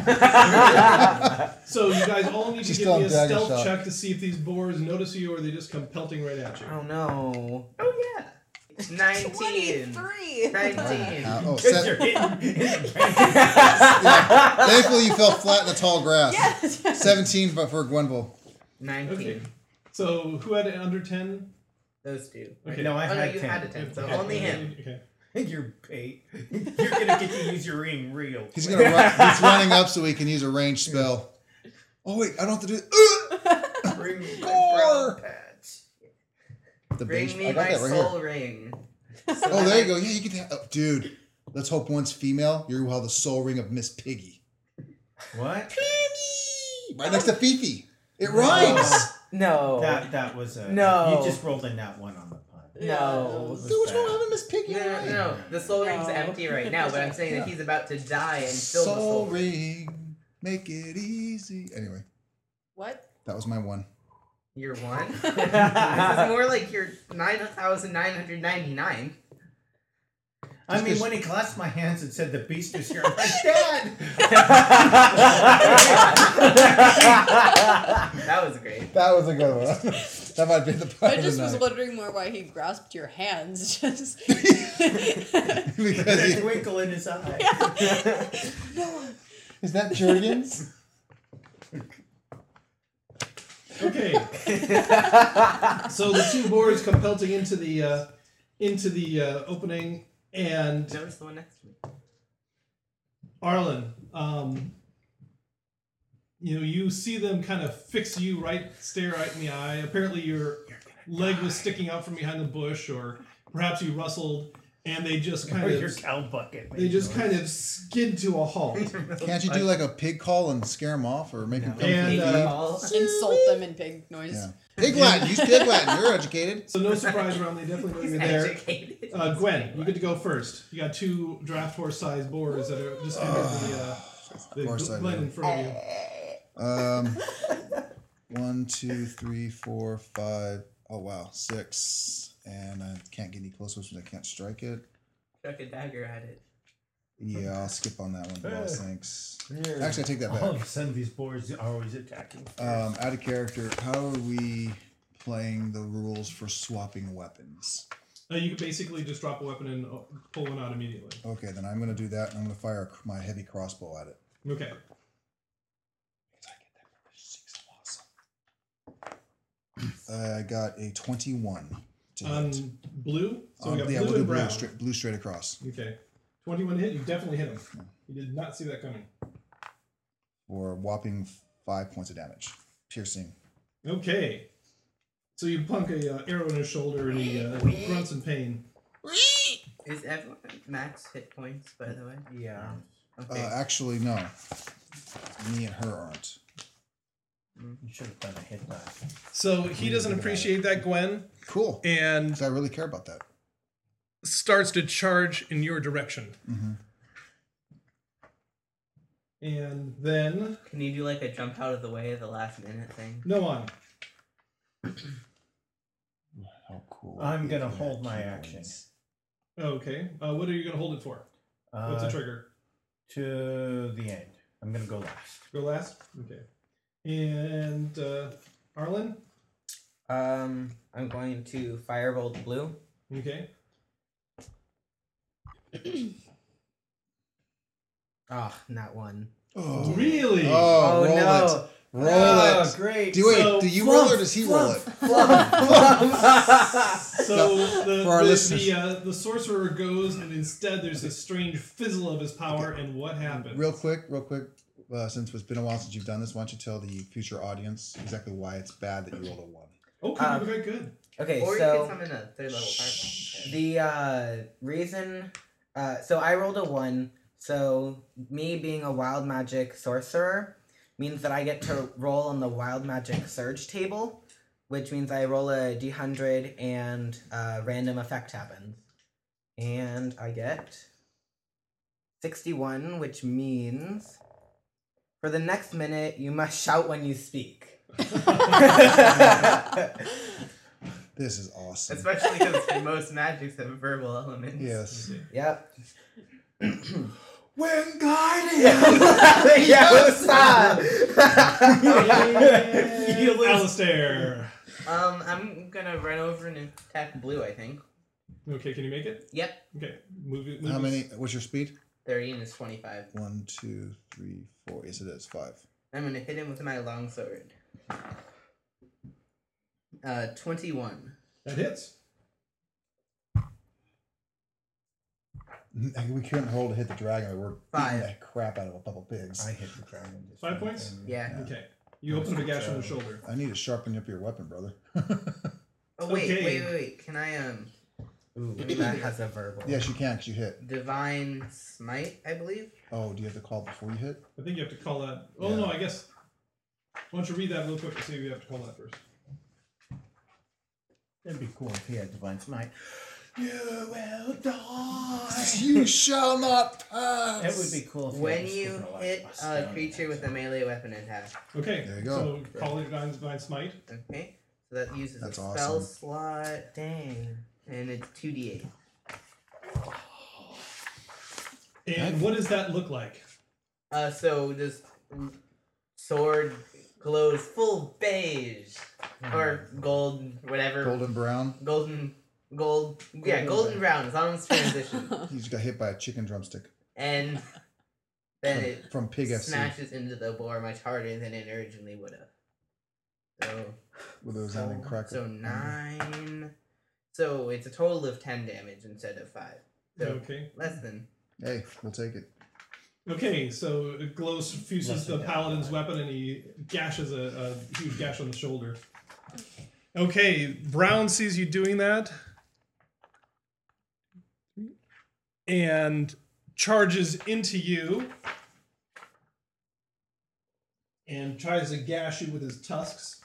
[SPEAKER 4] So you guys all need to
[SPEAKER 3] She's
[SPEAKER 4] give
[SPEAKER 3] still
[SPEAKER 4] me a
[SPEAKER 3] a dagger
[SPEAKER 4] stealth
[SPEAKER 3] shot.
[SPEAKER 4] check to see if these boars notice you or they just come pelting right at you.
[SPEAKER 6] Oh no.
[SPEAKER 5] Oh yeah. 19.
[SPEAKER 2] 23.
[SPEAKER 5] 19.
[SPEAKER 3] Oh,
[SPEAKER 1] Because you're hitting.
[SPEAKER 3] yeah. Thankfully, you fell flat in the tall grass.
[SPEAKER 2] Yes.
[SPEAKER 3] 17, but for Gwenville.
[SPEAKER 5] 19.
[SPEAKER 4] Okay. So who had it under 10?
[SPEAKER 5] Those two.
[SPEAKER 4] Okay.
[SPEAKER 1] No, I
[SPEAKER 5] Oh, no,
[SPEAKER 1] had
[SPEAKER 5] you
[SPEAKER 1] 10.
[SPEAKER 5] had a 10, so
[SPEAKER 4] Okay.
[SPEAKER 5] only him.
[SPEAKER 4] Okay.
[SPEAKER 1] You're bait. You're going to get to use your ring real
[SPEAKER 3] He's
[SPEAKER 1] quick.
[SPEAKER 3] gonna run. He's running up so he can use a ranged spell. Oh wait, I don't have to do it.
[SPEAKER 1] Ring me my
[SPEAKER 3] Gore.
[SPEAKER 1] brown pads.
[SPEAKER 3] The
[SPEAKER 5] Bring
[SPEAKER 3] base.
[SPEAKER 5] me
[SPEAKER 3] I got
[SPEAKER 5] my
[SPEAKER 3] that right here.
[SPEAKER 5] soul ring.
[SPEAKER 3] Oh, there you go. Yeah, you get that. Oh, dude, let's hope one's female. You will have the soul ring of Miss Piggy.
[SPEAKER 1] What?
[SPEAKER 3] Right next to Fifi. It rhymes.
[SPEAKER 6] No.
[SPEAKER 1] That was a.
[SPEAKER 6] No.
[SPEAKER 1] You just rolled a nat 1 on the pun.
[SPEAKER 6] No.
[SPEAKER 3] Dude, what's wrong with having Miss Piggy?
[SPEAKER 5] No. The soul ring's
[SPEAKER 2] No.
[SPEAKER 5] empty right now, but I'm saying that he's about to die and fill the
[SPEAKER 3] Soul
[SPEAKER 5] soul ring.
[SPEAKER 3] ring. Make it easy. Anyway,
[SPEAKER 2] What?
[SPEAKER 3] that was my one.
[SPEAKER 5] You're one. This is more like you're 9,999.
[SPEAKER 1] I mean, when he clasped my hands and said the beast is here, I'm like, Dad!
[SPEAKER 5] That was great.
[SPEAKER 3] That was a good one. That might be the part
[SPEAKER 2] I
[SPEAKER 3] of
[SPEAKER 2] just
[SPEAKER 3] the
[SPEAKER 2] was
[SPEAKER 3] night.
[SPEAKER 2] wondering more why he grasped your hands. Just
[SPEAKER 3] Because
[SPEAKER 1] With a
[SPEAKER 3] he,
[SPEAKER 1] twinkle in his eye.
[SPEAKER 3] is that Jurgens?
[SPEAKER 4] Okay. So the two boars come pelting into the opening, and
[SPEAKER 5] Notice the one next to me.
[SPEAKER 4] Arlen, you see them kind of fix you stare right in the eye. Apparently your leg was sticking out from behind the bush, or perhaps you rustled, and they just kind
[SPEAKER 1] Or
[SPEAKER 4] of
[SPEAKER 1] your cow bucket.
[SPEAKER 4] they just kind of skid to a halt.
[SPEAKER 3] Can't you do like a pig call and scare them off, or make them come
[SPEAKER 4] And,
[SPEAKER 3] to the
[SPEAKER 2] insult them in pig noise.
[SPEAKER 3] Yeah. Pig Latin. Use Pig Latin. You're educated.
[SPEAKER 4] So no surprise around. They definitely know
[SPEAKER 5] He's
[SPEAKER 4] you're there.
[SPEAKER 5] educated.
[SPEAKER 4] Gwen, you get to go first. You got two draft horse sized boars that are just entered the
[SPEAKER 3] Horse-sized
[SPEAKER 4] glen in front of you.
[SPEAKER 3] 1, 2, 3, 4, 5. Oh wow, 6. And I can't get any closer because I can't strike it.
[SPEAKER 5] Chuck a dagger at it.
[SPEAKER 3] Yeah, I'll skip on that one, boss. Thanks. Actually, I take that
[SPEAKER 1] All
[SPEAKER 3] back.
[SPEAKER 1] of a sudden, these boars are always attacking.
[SPEAKER 3] Out of character. How are we playing the rules for swapping weapons?
[SPEAKER 4] You can basically just drop a weapon and pull one out immediately.
[SPEAKER 3] Okay, then I'm going to do that, and I'm going to fire my heavy crossbow at it.
[SPEAKER 4] Okay.
[SPEAKER 3] Because I get that bonus 6 awesome. I got a 21 to hit.
[SPEAKER 4] Blue. So we got
[SPEAKER 3] Yeah,
[SPEAKER 4] blue
[SPEAKER 3] we'll do
[SPEAKER 4] and brown.
[SPEAKER 3] blue straight across.
[SPEAKER 4] Okay. 21 hit. You definitely hit him. You did not see that coming.
[SPEAKER 3] For a whopping 5 points of damage. Piercing.
[SPEAKER 4] Okay. So you plunk a arrow in his shoulder and he grunts in pain.
[SPEAKER 5] Is everyone at max hit points, by the way?
[SPEAKER 6] Yeah.
[SPEAKER 5] Okay.
[SPEAKER 3] Actually, no. Me and her aren't.
[SPEAKER 1] You should have done a hit die.
[SPEAKER 4] So he doesn't appreciate that, Gwen,
[SPEAKER 3] Cool.
[SPEAKER 4] and
[SPEAKER 3] Because I really care about that.
[SPEAKER 4] starts to charge in your direction.
[SPEAKER 3] Mm-hmm.
[SPEAKER 4] And then
[SPEAKER 5] Can you do like a jump out of the way at the last minute thing?
[SPEAKER 4] no one.
[SPEAKER 3] How cool.
[SPEAKER 1] I'm going to hold my action.
[SPEAKER 4] Okay. What are you going to hold it for? What's the trigger?
[SPEAKER 1] To the end. I'm going to go last.
[SPEAKER 4] Go last? Okay. And Arlen?
[SPEAKER 6] I'm going to firebolt blue.
[SPEAKER 4] Okay.
[SPEAKER 6] Ah, not one.
[SPEAKER 3] Oh,
[SPEAKER 4] Really?
[SPEAKER 3] Oh, roll
[SPEAKER 6] no.
[SPEAKER 3] it. Roll
[SPEAKER 1] Oh,
[SPEAKER 3] it.
[SPEAKER 1] great.
[SPEAKER 3] Do wait,
[SPEAKER 4] So-
[SPEAKER 3] do you roll or does he roll it?
[SPEAKER 4] So
[SPEAKER 3] For our listeners.
[SPEAKER 4] the sorcerer goes, and instead there's this strange fizzle of his power, and what happens?
[SPEAKER 3] Real quick, since it's been a while since you've done this, why don't you tell the future audience exactly why it's bad that you rolled a 1?
[SPEAKER 4] Okay, very good.
[SPEAKER 6] Okay,
[SPEAKER 5] Or you
[SPEAKER 6] so
[SPEAKER 5] could summon a third level fireball.
[SPEAKER 6] the reason, so I rolled a 1. So me being a wild magic sorcerer means that I get to roll on the wild magic surge table, which means I roll a d100 and a random effect happens. And I get 61, which means for the next minute, you must shout when you speak.
[SPEAKER 3] This is awesome.
[SPEAKER 5] Especially because most magics have verbal elements.
[SPEAKER 3] Yes.
[SPEAKER 6] Yep.
[SPEAKER 1] When guarding!
[SPEAKER 4] Alistair.
[SPEAKER 5] I'm gonna run over and attack blue, I think.
[SPEAKER 4] Okay, can you make it?
[SPEAKER 5] Yep.
[SPEAKER 4] Okay, move it.
[SPEAKER 3] How many? What's your speed?
[SPEAKER 5] 30 and it's 25.
[SPEAKER 3] 1, 2, 3, 4. Yes, it is 5.
[SPEAKER 5] I'm gonna hit him with my longsword. 21.
[SPEAKER 4] That hits.
[SPEAKER 3] We couldn't hold to hit the dragon. We're beating
[SPEAKER 5] 5.
[SPEAKER 3] the crap out of a couple pigs.
[SPEAKER 1] I hit the dragon. just
[SPEAKER 4] 5
[SPEAKER 1] one
[SPEAKER 4] points?
[SPEAKER 1] thing.
[SPEAKER 5] Yeah.
[SPEAKER 4] Okay. You open up a gash on the shoulder.
[SPEAKER 3] I need to sharpen up your weapon, brother.
[SPEAKER 5] Oh wait,
[SPEAKER 4] Okay.
[SPEAKER 5] wait. Can I
[SPEAKER 6] Ooh, that has a verbal.
[SPEAKER 3] Yes, you can, because you hit.
[SPEAKER 5] divine smite? I believe.
[SPEAKER 3] Oh, do you have to call before you hit?
[SPEAKER 4] I think you have to call that. Oh
[SPEAKER 3] Yeah.
[SPEAKER 4] no, I guess. Why don't you read that real quick to see if you have to call that first?
[SPEAKER 1] It'd be cool if he had divine smite. You will die.
[SPEAKER 3] You shall not pass.
[SPEAKER 1] It would be cool if
[SPEAKER 5] When
[SPEAKER 1] had
[SPEAKER 5] you
[SPEAKER 1] spoken
[SPEAKER 5] hit
[SPEAKER 1] like
[SPEAKER 5] a creature with a melee weapon attack.
[SPEAKER 4] Okay.
[SPEAKER 3] There you go.
[SPEAKER 4] So call it divine smite.
[SPEAKER 5] Okay. So that uses
[SPEAKER 3] That's
[SPEAKER 5] a spell
[SPEAKER 3] awesome.
[SPEAKER 5] slot.
[SPEAKER 6] Dang.
[SPEAKER 5] And it's 2d8.
[SPEAKER 4] And what does that look like?
[SPEAKER 5] So this sword glows full beige. Or gold, whatever.
[SPEAKER 3] Golden brown.
[SPEAKER 5] Gold. Yeah, golden brown. It's almost transition.
[SPEAKER 3] He just got hit by a chicken drumstick
[SPEAKER 5] And then it
[SPEAKER 3] from Pig FC.
[SPEAKER 5] smashes into the boar much harder than it originally would have. So,
[SPEAKER 3] With those having crack.
[SPEAKER 5] so 9. So it's a total of 10 damage instead of 5. So
[SPEAKER 4] Okay.
[SPEAKER 5] less than.
[SPEAKER 3] Hey, we'll take it.
[SPEAKER 4] Okay, so Glos fuses
[SPEAKER 1] Less
[SPEAKER 4] the
[SPEAKER 1] than
[SPEAKER 4] paladin's
[SPEAKER 1] that.
[SPEAKER 4] weapon and he gashes a huge gash on the shoulder. Okay, Brown sees you doing that and charges into you and tries to gash you with his tusks.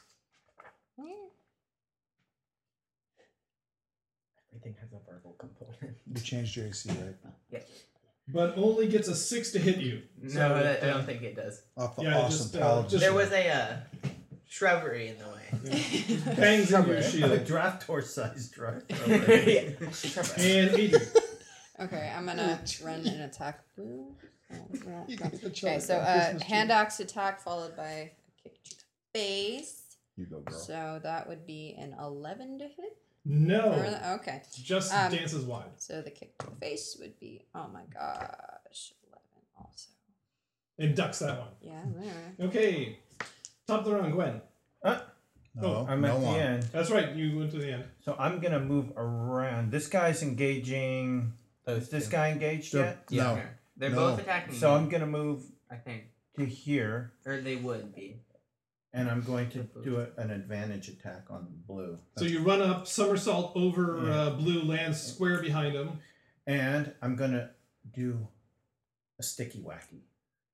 [SPEAKER 6] Everything has a verbal component.
[SPEAKER 3] We changed your AC, right?
[SPEAKER 4] But only gets a 6 to hit you.
[SPEAKER 5] No,
[SPEAKER 4] So,
[SPEAKER 5] I don't think it does.
[SPEAKER 3] Off the
[SPEAKER 4] Yeah,
[SPEAKER 3] awesome
[SPEAKER 4] just,
[SPEAKER 3] paladin.
[SPEAKER 4] just-
[SPEAKER 5] There was a shrubbery in the way.
[SPEAKER 4] Bangs into your
[SPEAKER 1] A
[SPEAKER 4] shield.
[SPEAKER 1] draft horse sized draft.
[SPEAKER 4] And Adrian.
[SPEAKER 2] Okay, I'm gonna run and attack blue.
[SPEAKER 3] You can get the
[SPEAKER 2] Okay,
[SPEAKER 3] chocolate
[SPEAKER 2] so
[SPEAKER 3] Christmas tree.
[SPEAKER 2] hand axe attack followed by a kick to the face.
[SPEAKER 3] You go, girl.
[SPEAKER 2] So that would be an 11 to hit.
[SPEAKER 4] No.
[SPEAKER 2] Okay,
[SPEAKER 4] Just
[SPEAKER 2] Um,
[SPEAKER 4] dances wide.
[SPEAKER 2] so the kick to the face would be, oh my gosh, 11 also.
[SPEAKER 4] And ducks that one.
[SPEAKER 2] Yeah, there.
[SPEAKER 4] Okay. Top of the round, Gwen.
[SPEAKER 3] No,
[SPEAKER 1] I'm
[SPEAKER 3] no
[SPEAKER 1] at the
[SPEAKER 3] one.
[SPEAKER 1] end.
[SPEAKER 4] That's right, you went to the end.
[SPEAKER 1] So I'm going to move around. This guy's engaging.
[SPEAKER 6] Those
[SPEAKER 1] Is this
[SPEAKER 6] two.
[SPEAKER 1] guy engaged
[SPEAKER 3] They're-
[SPEAKER 1] yet?
[SPEAKER 3] No.
[SPEAKER 5] Okay. They're
[SPEAKER 3] No.
[SPEAKER 5] both attacking
[SPEAKER 1] So
[SPEAKER 5] me,
[SPEAKER 1] I'm going to move
[SPEAKER 5] I think.
[SPEAKER 1] to here,
[SPEAKER 5] Or they would be.
[SPEAKER 1] and I'm going to do an advantage attack on blue.
[SPEAKER 4] So you run up, somersault over
[SPEAKER 1] Yeah.
[SPEAKER 4] Blue, lands square behind him.
[SPEAKER 1] And I'm going to do a sticky wacky.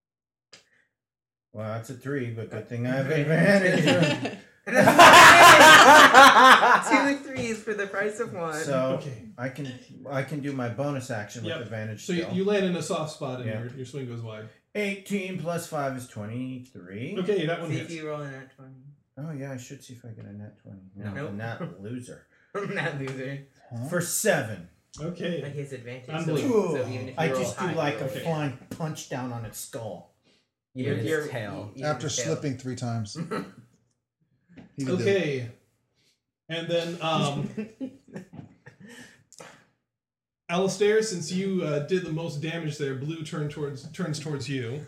[SPEAKER 1] Well, that's a 3, but good thing I have advantage.
[SPEAKER 5] 2 3s for the price of 1.
[SPEAKER 1] So
[SPEAKER 4] Okay.
[SPEAKER 1] I can do my bonus action with
[SPEAKER 4] Yep.
[SPEAKER 1] advantage
[SPEAKER 4] So
[SPEAKER 1] still.
[SPEAKER 4] you land in a soft spot and
[SPEAKER 1] Yeah.
[SPEAKER 4] your swing goes wide.
[SPEAKER 1] 18 plus 5 is 23.
[SPEAKER 4] Okay, that one
[SPEAKER 5] See if
[SPEAKER 4] hits.
[SPEAKER 5] you roll in that 20.
[SPEAKER 1] Oh yeah, I should see if I get a nat 20. No,
[SPEAKER 5] Nope.
[SPEAKER 1] a nat loser.
[SPEAKER 5] That loser.
[SPEAKER 3] Huh?
[SPEAKER 1] For 7.
[SPEAKER 5] Like
[SPEAKER 4] Okay.
[SPEAKER 5] his advantage.
[SPEAKER 4] Unbelievable.
[SPEAKER 5] So even if you
[SPEAKER 1] I
[SPEAKER 5] roll
[SPEAKER 1] just do
[SPEAKER 5] high,
[SPEAKER 1] like
[SPEAKER 5] you
[SPEAKER 1] a
[SPEAKER 5] roll
[SPEAKER 4] Okay.
[SPEAKER 5] high.
[SPEAKER 1] flying punch down on its skull.
[SPEAKER 6] Even
[SPEAKER 5] Your-
[SPEAKER 6] its tail.
[SPEAKER 5] even
[SPEAKER 3] After
[SPEAKER 5] his tail.
[SPEAKER 3] slipping 3 times. He did
[SPEAKER 4] Okay. And then, Alistair, since you did the most damage there, Blue turns towards you.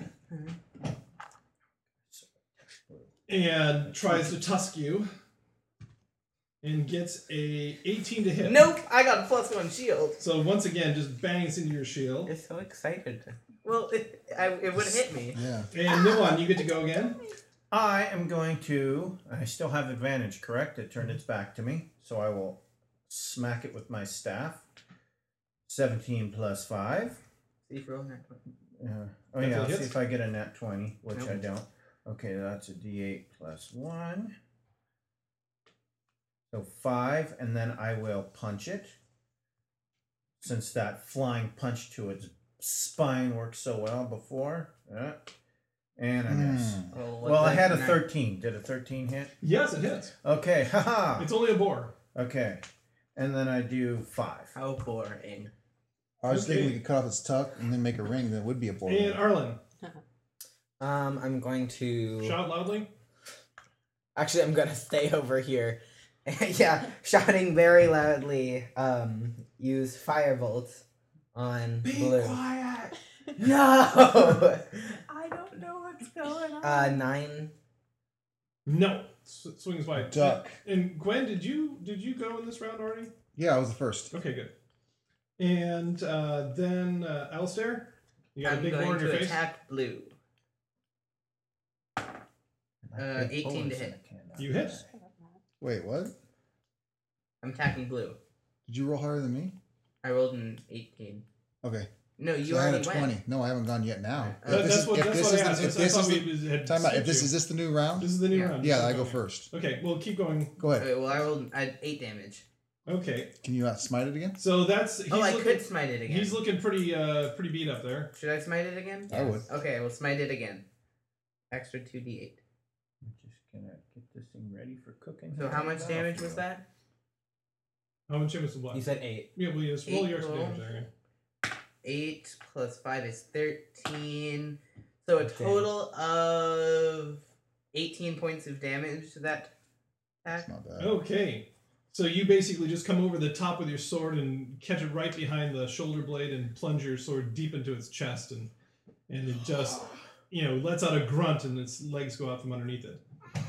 [SPEAKER 4] And tries to tusk you. And gets a 18 to hit.
[SPEAKER 5] Nope, I got a +1 shield.
[SPEAKER 4] So once again, just bangs into your shield.
[SPEAKER 6] You're so excited.
[SPEAKER 5] Well, it would have hit me.
[SPEAKER 3] Yeah.
[SPEAKER 4] And Nilwan, you get to go again.
[SPEAKER 1] I am going to. I still have advantage, correct? It turned its back to me, so I will smack it with my staff. 17 plus 5.
[SPEAKER 5] See if you roll that 20.
[SPEAKER 1] Oh
[SPEAKER 4] That
[SPEAKER 1] yeah, I'll
[SPEAKER 4] hits?
[SPEAKER 1] see if I get a nat 20, which
[SPEAKER 5] Nope.
[SPEAKER 1] I don't. Okay, that's a d8 plus 1. So 5, and then I will punch it. Since that flying punch to its spine worked so well before. And I miss. Well, I had a 13. Did a 13 hit?
[SPEAKER 4] Yes, it hits.
[SPEAKER 1] Okay, haha.
[SPEAKER 4] It's only a boar.
[SPEAKER 1] Okay. And then I do 5.
[SPEAKER 5] How boring.
[SPEAKER 3] I was thinking
[SPEAKER 4] Okay.
[SPEAKER 3] we could cut off its tuck and then make a ring. That would be a board.
[SPEAKER 4] And Arlen,
[SPEAKER 6] I'm going to.
[SPEAKER 4] shout loudly.
[SPEAKER 6] Actually, I'm gonna stay over here. Yeah, shouting very loudly. Use firebolt on blue.
[SPEAKER 5] quiet.
[SPEAKER 6] No.
[SPEAKER 5] I don't know what's going on.
[SPEAKER 6] 9.
[SPEAKER 4] No, swings wide.
[SPEAKER 3] Duck.
[SPEAKER 4] And Gwen, did you go in this round already?
[SPEAKER 3] Yeah, I was the first.
[SPEAKER 4] Okay, good. And then Alistair, you got a
[SPEAKER 5] I'm
[SPEAKER 4] big boar
[SPEAKER 5] going
[SPEAKER 4] in your
[SPEAKER 5] to
[SPEAKER 4] face.
[SPEAKER 5] attack blue. 18 to hit.
[SPEAKER 4] You hit.
[SPEAKER 3] Wait, what?
[SPEAKER 5] I'm attacking blue.
[SPEAKER 3] Did you roll higher than me?
[SPEAKER 5] I rolled an 18.
[SPEAKER 3] Okay.
[SPEAKER 5] No, you
[SPEAKER 3] So I had a
[SPEAKER 5] already
[SPEAKER 3] 20.
[SPEAKER 5] went.
[SPEAKER 3] No, I haven't gone yet now.
[SPEAKER 5] That-
[SPEAKER 3] If this
[SPEAKER 4] That's
[SPEAKER 3] is-
[SPEAKER 4] what
[SPEAKER 3] if
[SPEAKER 4] I
[SPEAKER 3] this
[SPEAKER 4] asked.
[SPEAKER 3] is
[SPEAKER 4] I
[SPEAKER 3] the- if
[SPEAKER 4] thought
[SPEAKER 3] this
[SPEAKER 4] we
[SPEAKER 3] is
[SPEAKER 4] had
[SPEAKER 3] time out. If
[SPEAKER 4] skipped
[SPEAKER 3] this
[SPEAKER 4] you.
[SPEAKER 3] is this the new round?
[SPEAKER 4] This is the new
[SPEAKER 5] Yeah.
[SPEAKER 4] round.
[SPEAKER 3] Yeah, I go first.
[SPEAKER 4] Okay, well keep going.
[SPEAKER 3] Go ahead.
[SPEAKER 5] Okay, well, I rolled 8 damage.
[SPEAKER 4] Okay.
[SPEAKER 3] Can you smite it again?
[SPEAKER 4] So that's.
[SPEAKER 5] Oh, I
[SPEAKER 4] looking,
[SPEAKER 5] could smite it again.
[SPEAKER 4] He's looking pretty beat up there.
[SPEAKER 5] Should I smite it again?
[SPEAKER 3] I would.
[SPEAKER 5] Okay, I will smite it again. Extra 2d8.
[SPEAKER 1] I'm just gonna get this thing ready for cooking.
[SPEAKER 5] So how much damage was that?
[SPEAKER 4] How much damage was what?
[SPEAKER 6] You said 8.
[SPEAKER 4] Yeah, well, just roll
[SPEAKER 5] 8
[SPEAKER 4] your extra
[SPEAKER 5] total.
[SPEAKER 4] damage there.
[SPEAKER 5] 8 plus 5 is 13. So a
[SPEAKER 6] Okay.
[SPEAKER 5] total of 18 points of damage to that
[SPEAKER 3] It's
[SPEAKER 5] attack.
[SPEAKER 3] not bad.
[SPEAKER 4] Okay. So you basically just come over the top with your sword and catch it right behind the shoulder blade and plunge your sword deep into its chest and it just lets out a grunt and its legs go out from underneath it.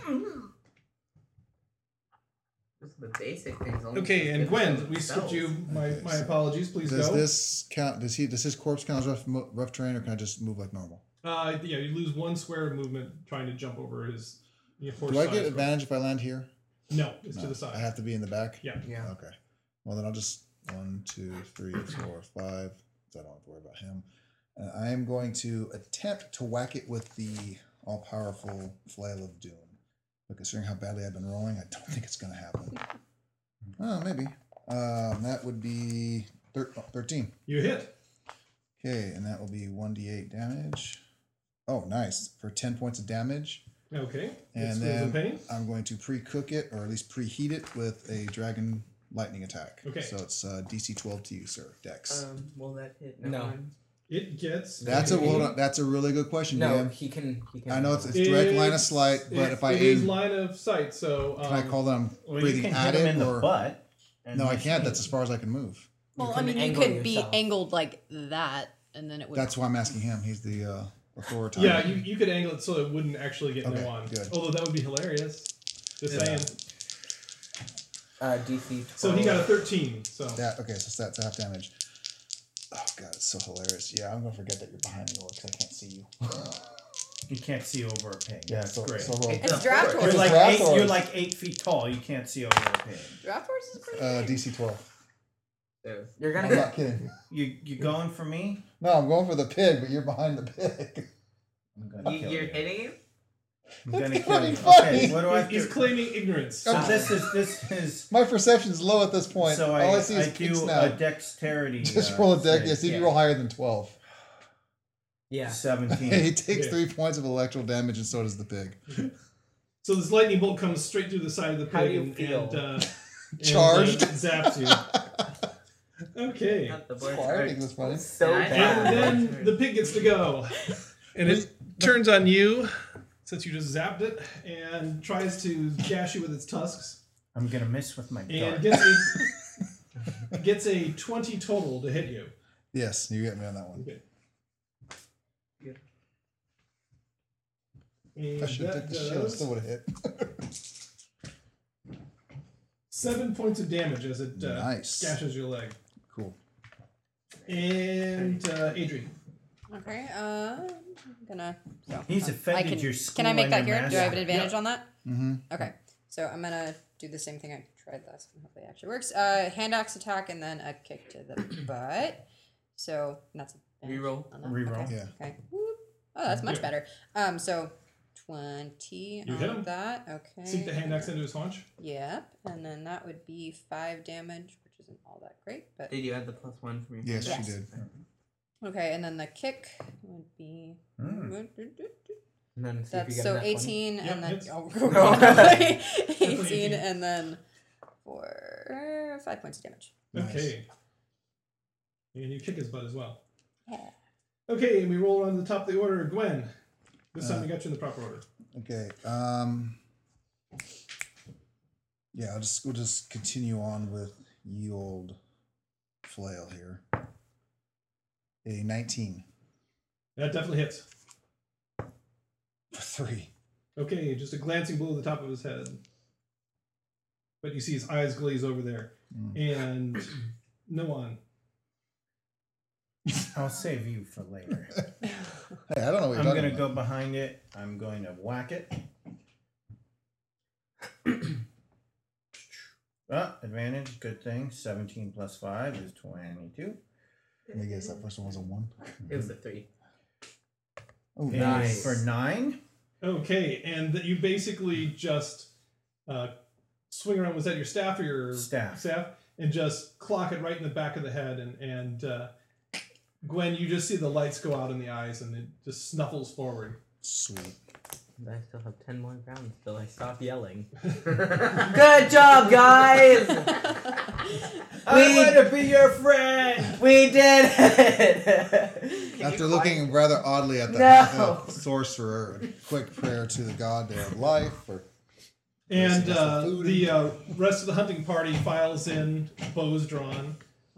[SPEAKER 5] Just the basic things. only
[SPEAKER 4] Okay,
[SPEAKER 5] just
[SPEAKER 4] and
[SPEAKER 5] give
[SPEAKER 4] Gwen,
[SPEAKER 5] some
[SPEAKER 4] we skipped
[SPEAKER 5] spells.
[SPEAKER 4] you. My apologies. Please
[SPEAKER 3] Does
[SPEAKER 4] go.
[SPEAKER 3] this count? Does his corpse count as rough terrain, or can I just move like normal?
[SPEAKER 4] Yeah, you lose 1 square of movement trying to jump over his horse.
[SPEAKER 3] Do I get
[SPEAKER 4] size.
[SPEAKER 3] advantage if I land here?
[SPEAKER 4] No, it's to
[SPEAKER 3] No,
[SPEAKER 4] the side.
[SPEAKER 3] I have to be in the back.
[SPEAKER 4] Yeah.
[SPEAKER 6] Yeah.
[SPEAKER 3] Okay. Well, then I'll just 1, 2, 3, 4, 5. So I don't have to worry about him. I am going to attempt to whack it with the all-powerful Flail of Doom. But considering how badly I've been rolling, I don't think it's going to happen. Oh, maybe. That would be 13.
[SPEAKER 4] You hit.
[SPEAKER 3] Okay, and that will be 1d8 damage. Oh, nice. For 10 points of damage.
[SPEAKER 4] Okay.
[SPEAKER 3] And
[SPEAKER 4] It feels
[SPEAKER 3] then
[SPEAKER 4] in pain.
[SPEAKER 3] I'm going to pre-cook it, or at least preheat it with a dragon lightning attack.
[SPEAKER 4] Okay.
[SPEAKER 3] So it's DC 12 to you, sir. Dex.
[SPEAKER 5] Will that hit?
[SPEAKER 6] No.
[SPEAKER 5] one?
[SPEAKER 4] It gets.
[SPEAKER 3] That's hold on. That's a really good question,
[SPEAKER 6] No,
[SPEAKER 3] Dan.
[SPEAKER 6] he can.
[SPEAKER 3] I know it's direct line of
[SPEAKER 4] It's-
[SPEAKER 3] sight, but if I
[SPEAKER 4] it is
[SPEAKER 3] aim,
[SPEAKER 4] line of sight, so
[SPEAKER 3] can I call them
[SPEAKER 1] Well, you
[SPEAKER 3] breathing
[SPEAKER 1] can
[SPEAKER 3] at
[SPEAKER 1] hit him
[SPEAKER 3] it,
[SPEAKER 1] in the
[SPEAKER 3] or
[SPEAKER 1] butt. and
[SPEAKER 3] no? I
[SPEAKER 1] miss
[SPEAKER 3] can't.
[SPEAKER 1] me.
[SPEAKER 3] That's as far as I can move.
[SPEAKER 2] Well, I
[SPEAKER 6] can
[SPEAKER 2] mean, you
[SPEAKER 6] angle
[SPEAKER 2] could be
[SPEAKER 6] yourself.
[SPEAKER 2] angled like that, and then it would.
[SPEAKER 3] That's why I'm asking him. He's the authority.
[SPEAKER 4] Yeah, you could angle it so it wouldn't actually get
[SPEAKER 3] Okay,
[SPEAKER 4] no on.
[SPEAKER 3] good.
[SPEAKER 4] Although that would be hilarious. Just
[SPEAKER 3] Yeah.
[SPEAKER 4] saying.
[SPEAKER 6] DC 12.
[SPEAKER 4] So he got a 13. So
[SPEAKER 3] That okay. So that's half damage. Oh god, it's so hilarious. Yeah, I'm gonna forget that you're behind me, because I can't see you.
[SPEAKER 1] You can't see over a pig.
[SPEAKER 3] Yeah,
[SPEAKER 1] That's
[SPEAKER 3] so
[SPEAKER 1] great.
[SPEAKER 3] so roll.
[SPEAKER 2] It's draft
[SPEAKER 1] You're
[SPEAKER 2] horse.
[SPEAKER 1] like
[SPEAKER 3] Draft
[SPEAKER 1] 8,
[SPEAKER 3] horse.
[SPEAKER 1] you're like 8 feet tall. You can't see over a pig.
[SPEAKER 2] Draft horse is pretty big.
[SPEAKER 3] DC 12.
[SPEAKER 5] So,
[SPEAKER 6] You're gonna
[SPEAKER 3] I'm
[SPEAKER 6] get.
[SPEAKER 3] not kidding.
[SPEAKER 1] You going for me?
[SPEAKER 3] No, I'm going for the pig, but you're behind the pig.
[SPEAKER 1] I'm gonna kill
[SPEAKER 5] you're
[SPEAKER 1] you.
[SPEAKER 5] hitting him?
[SPEAKER 1] I'm gonna
[SPEAKER 3] It's
[SPEAKER 1] kill
[SPEAKER 3] gonna
[SPEAKER 1] you.
[SPEAKER 3] be funny.
[SPEAKER 1] Okay, what do I
[SPEAKER 4] he's
[SPEAKER 1] do?
[SPEAKER 4] claiming ignorance.
[SPEAKER 1] So this is
[SPEAKER 3] My perception's low at this point.
[SPEAKER 1] so
[SPEAKER 3] All I see is
[SPEAKER 1] I
[SPEAKER 3] pigs
[SPEAKER 1] do
[SPEAKER 3] now.
[SPEAKER 1] a dexterity.
[SPEAKER 3] Just roll a deck.
[SPEAKER 1] save.
[SPEAKER 3] Yeah, see if you roll higher than 12.
[SPEAKER 6] Yeah.
[SPEAKER 1] 17.
[SPEAKER 3] he takes
[SPEAKER 4] Yeah.
[SPEAKER 3] 3 points of electrical damage, and so does the pig.
[SPEAKER 4] So this lightning bolt comes straight through the side of the pig
[SPEAKER 6] How do you
[SPEAKER 4] and,
[SPEAKER 6] feel?
[SPEAKER 3] Charged.
[SPEAKER 4] zaps you. Okay.
[SPEAKER 5] Not the board.
[SPEAKER 3] Well, I think that's funny.
[SPEAKER 6] So
[SPEAKER 5] And I-
[SPEAKER 6] bad.
[SPEAKER 4] And then the pig gets to go. And it turns on you, since you just zapped it, and tries to gash you with its tusks.
[SPEAKER 1] I'm gonna miss with my
[SPEAKER 4] And
[SPEAKER 1] dart.
[SPEAKER 4] gets a 20 total to hit you.
[SPEAKER 3] Yes, you get me on that one.
[SPEAKER 4] Okay.
[SPEAKER 5] Good.
[SPEAKER 4] And
[SPEAKER 3] I should have
[SPEAKER 4] that
[SPEAKER 3] took the shield.
[SPEAKER 4] does
[SPEAKER 3] Still would have hit.
[SPEAKER 4] 7 points of damage as it
[SPEAKER 3] Nice.
[SPEAKER 4] gashes your leg.
[SPEAKER 3] Cool.
[SPEAKER 4] And Adrian.
[SPEAKER 2] Okay. I'm gonna. So,
[SPEAKER 1] He's
[SPEAKER 2] I
[SPEAKER 1] offended
[SPEAKER 2] can,
[SPEAKER 1] your
[SPEAKER 2] Can I
[SPEAKER 1] school
[SPEAKER 2] make
[SPEAKER 1] and
[SPEAKER 2] that
[SPEAKER 1] your
[SPEAKER 2] here? Do I have an
[SPEAKER 1] master.
[SPEAKER 2] advantage on that?
[SPEAKER 3] Mm-hmm.
[SPEAKER 2] Okay. So I'm gonna do the same thing I tried last time. Hopefully it actually works. Hand axe attack and then a kick to the butt. So that's a
[SPEAKER 5] Reroll.
[SPEAKER 2] on that.
[SPEAKER 1] Reroll.
[SPEAKER 2] Okay.
[SPEAKER 3] Yeah.
[SPEAKER 2] Okay. Whoop. Oh, that's much
[SPEAKER 4] Yeah.
[SPEAKER 2] better. So 20
[SPEAKER 4] You hit him.
[SPEAKER 2] on that. Okay.
[SPEAKER 4] Sink the hand axe into his haunch.
[SPEAKER 2] Yep. And then that would be 5 damage, which isn't all that great, but
[SPEAKER 5] Did you add the +1 from your
[SPEAKER 3] Yes,
[SPEAKER 2] Yes.
[SPEAKER 3] she did.
[SPEAKER 2] okay. And then the kick would be.
[SPEAKER 1] Hmm.
[SPEAKER 6] And then see if
[SPEAKER 2] That's
[SPEAKER 6] you get
[SPEAKER 2] so
[SPEAKER 6] a nat 20.
[SPEAKER 2] 18
[SPEAKER 4] Yep,
[SPEAKER 2] and then
[SPEAKER 4] hits.
[SPEAKER 2] oh,
[SPEAKER 4] Definitely
[SPEAKER 2] 18
[SPEAKER 4] 18.
[SPEAKER 2] and then for 5 points of damage.
[SPEAKER 3] Nice.
[SPEAKER 4] Okay. And you kick his butt as well.
[SPEAKER 2] Yeah.
[SPEAKER 4] Okay, and we roll on the top of the order. Gwen. This time we got you in the proper order.
[SPEAKER 3] Okay. Yeah, we'll just continue on with ye old flail here. A 19
[SPEAKER 4] That definitely hits.
[SPEAKER 3] for 3.
[SPEAKER 4] Okay, just a glancing blow at the top of his head. But you see his eyes glaze over there. And no one.
[SPEAKER 1] I'll save you for later.
[SPEAKER 3] Hey, I don't know what you're
[SPEAKER 1] I'm
[SPEAKER 3] talking
[SPEAKER 1] gonna
[SPEAKER 3] about.
[SPEAKER 1] go behind it. I'm going to whack it. Advantage, good thing. 17 plus 5 is 22.
[SPEAKER 3] Let me guess, that first one was a 1.
[SPEAKER 5] It was a 3.
[SPEAKER 3] Oh,
[SPEAKER 1] And
[SPEAKER 6] Nice.
[SPEAKER 1] for 9,
[SPEAKER 4] Okay, and that you basically just swing around. Was that your staff or your
[SPEAKER 1] Staff.
[SPEAKER 4] Staff, and just clock it right in the back of the head. And Gwen, you just see the lights go out in the eyes, and it just snuffles forward.
[SPEAKER 3] Sweet.
[SPEAKER 5] I still have 10 more rounds till I stop yelling. Good job, guys!
[SPEAKER 1] I want to be your friend.
[SPEAKER 5] We did it! Can
[SPEAKER 3] After
[SPEAKER 5] you
[SPEAKER 3] looking rather oddly at the
[SPEAKER 5] No.
[SPEAKER 3] sorcerer, a quick prayer to the god their life, or
[SPEAKER 4] And
[SPEAKER 3] There's some food
[SPEAKER 4] the rest of the hunting party files in, bows drawn.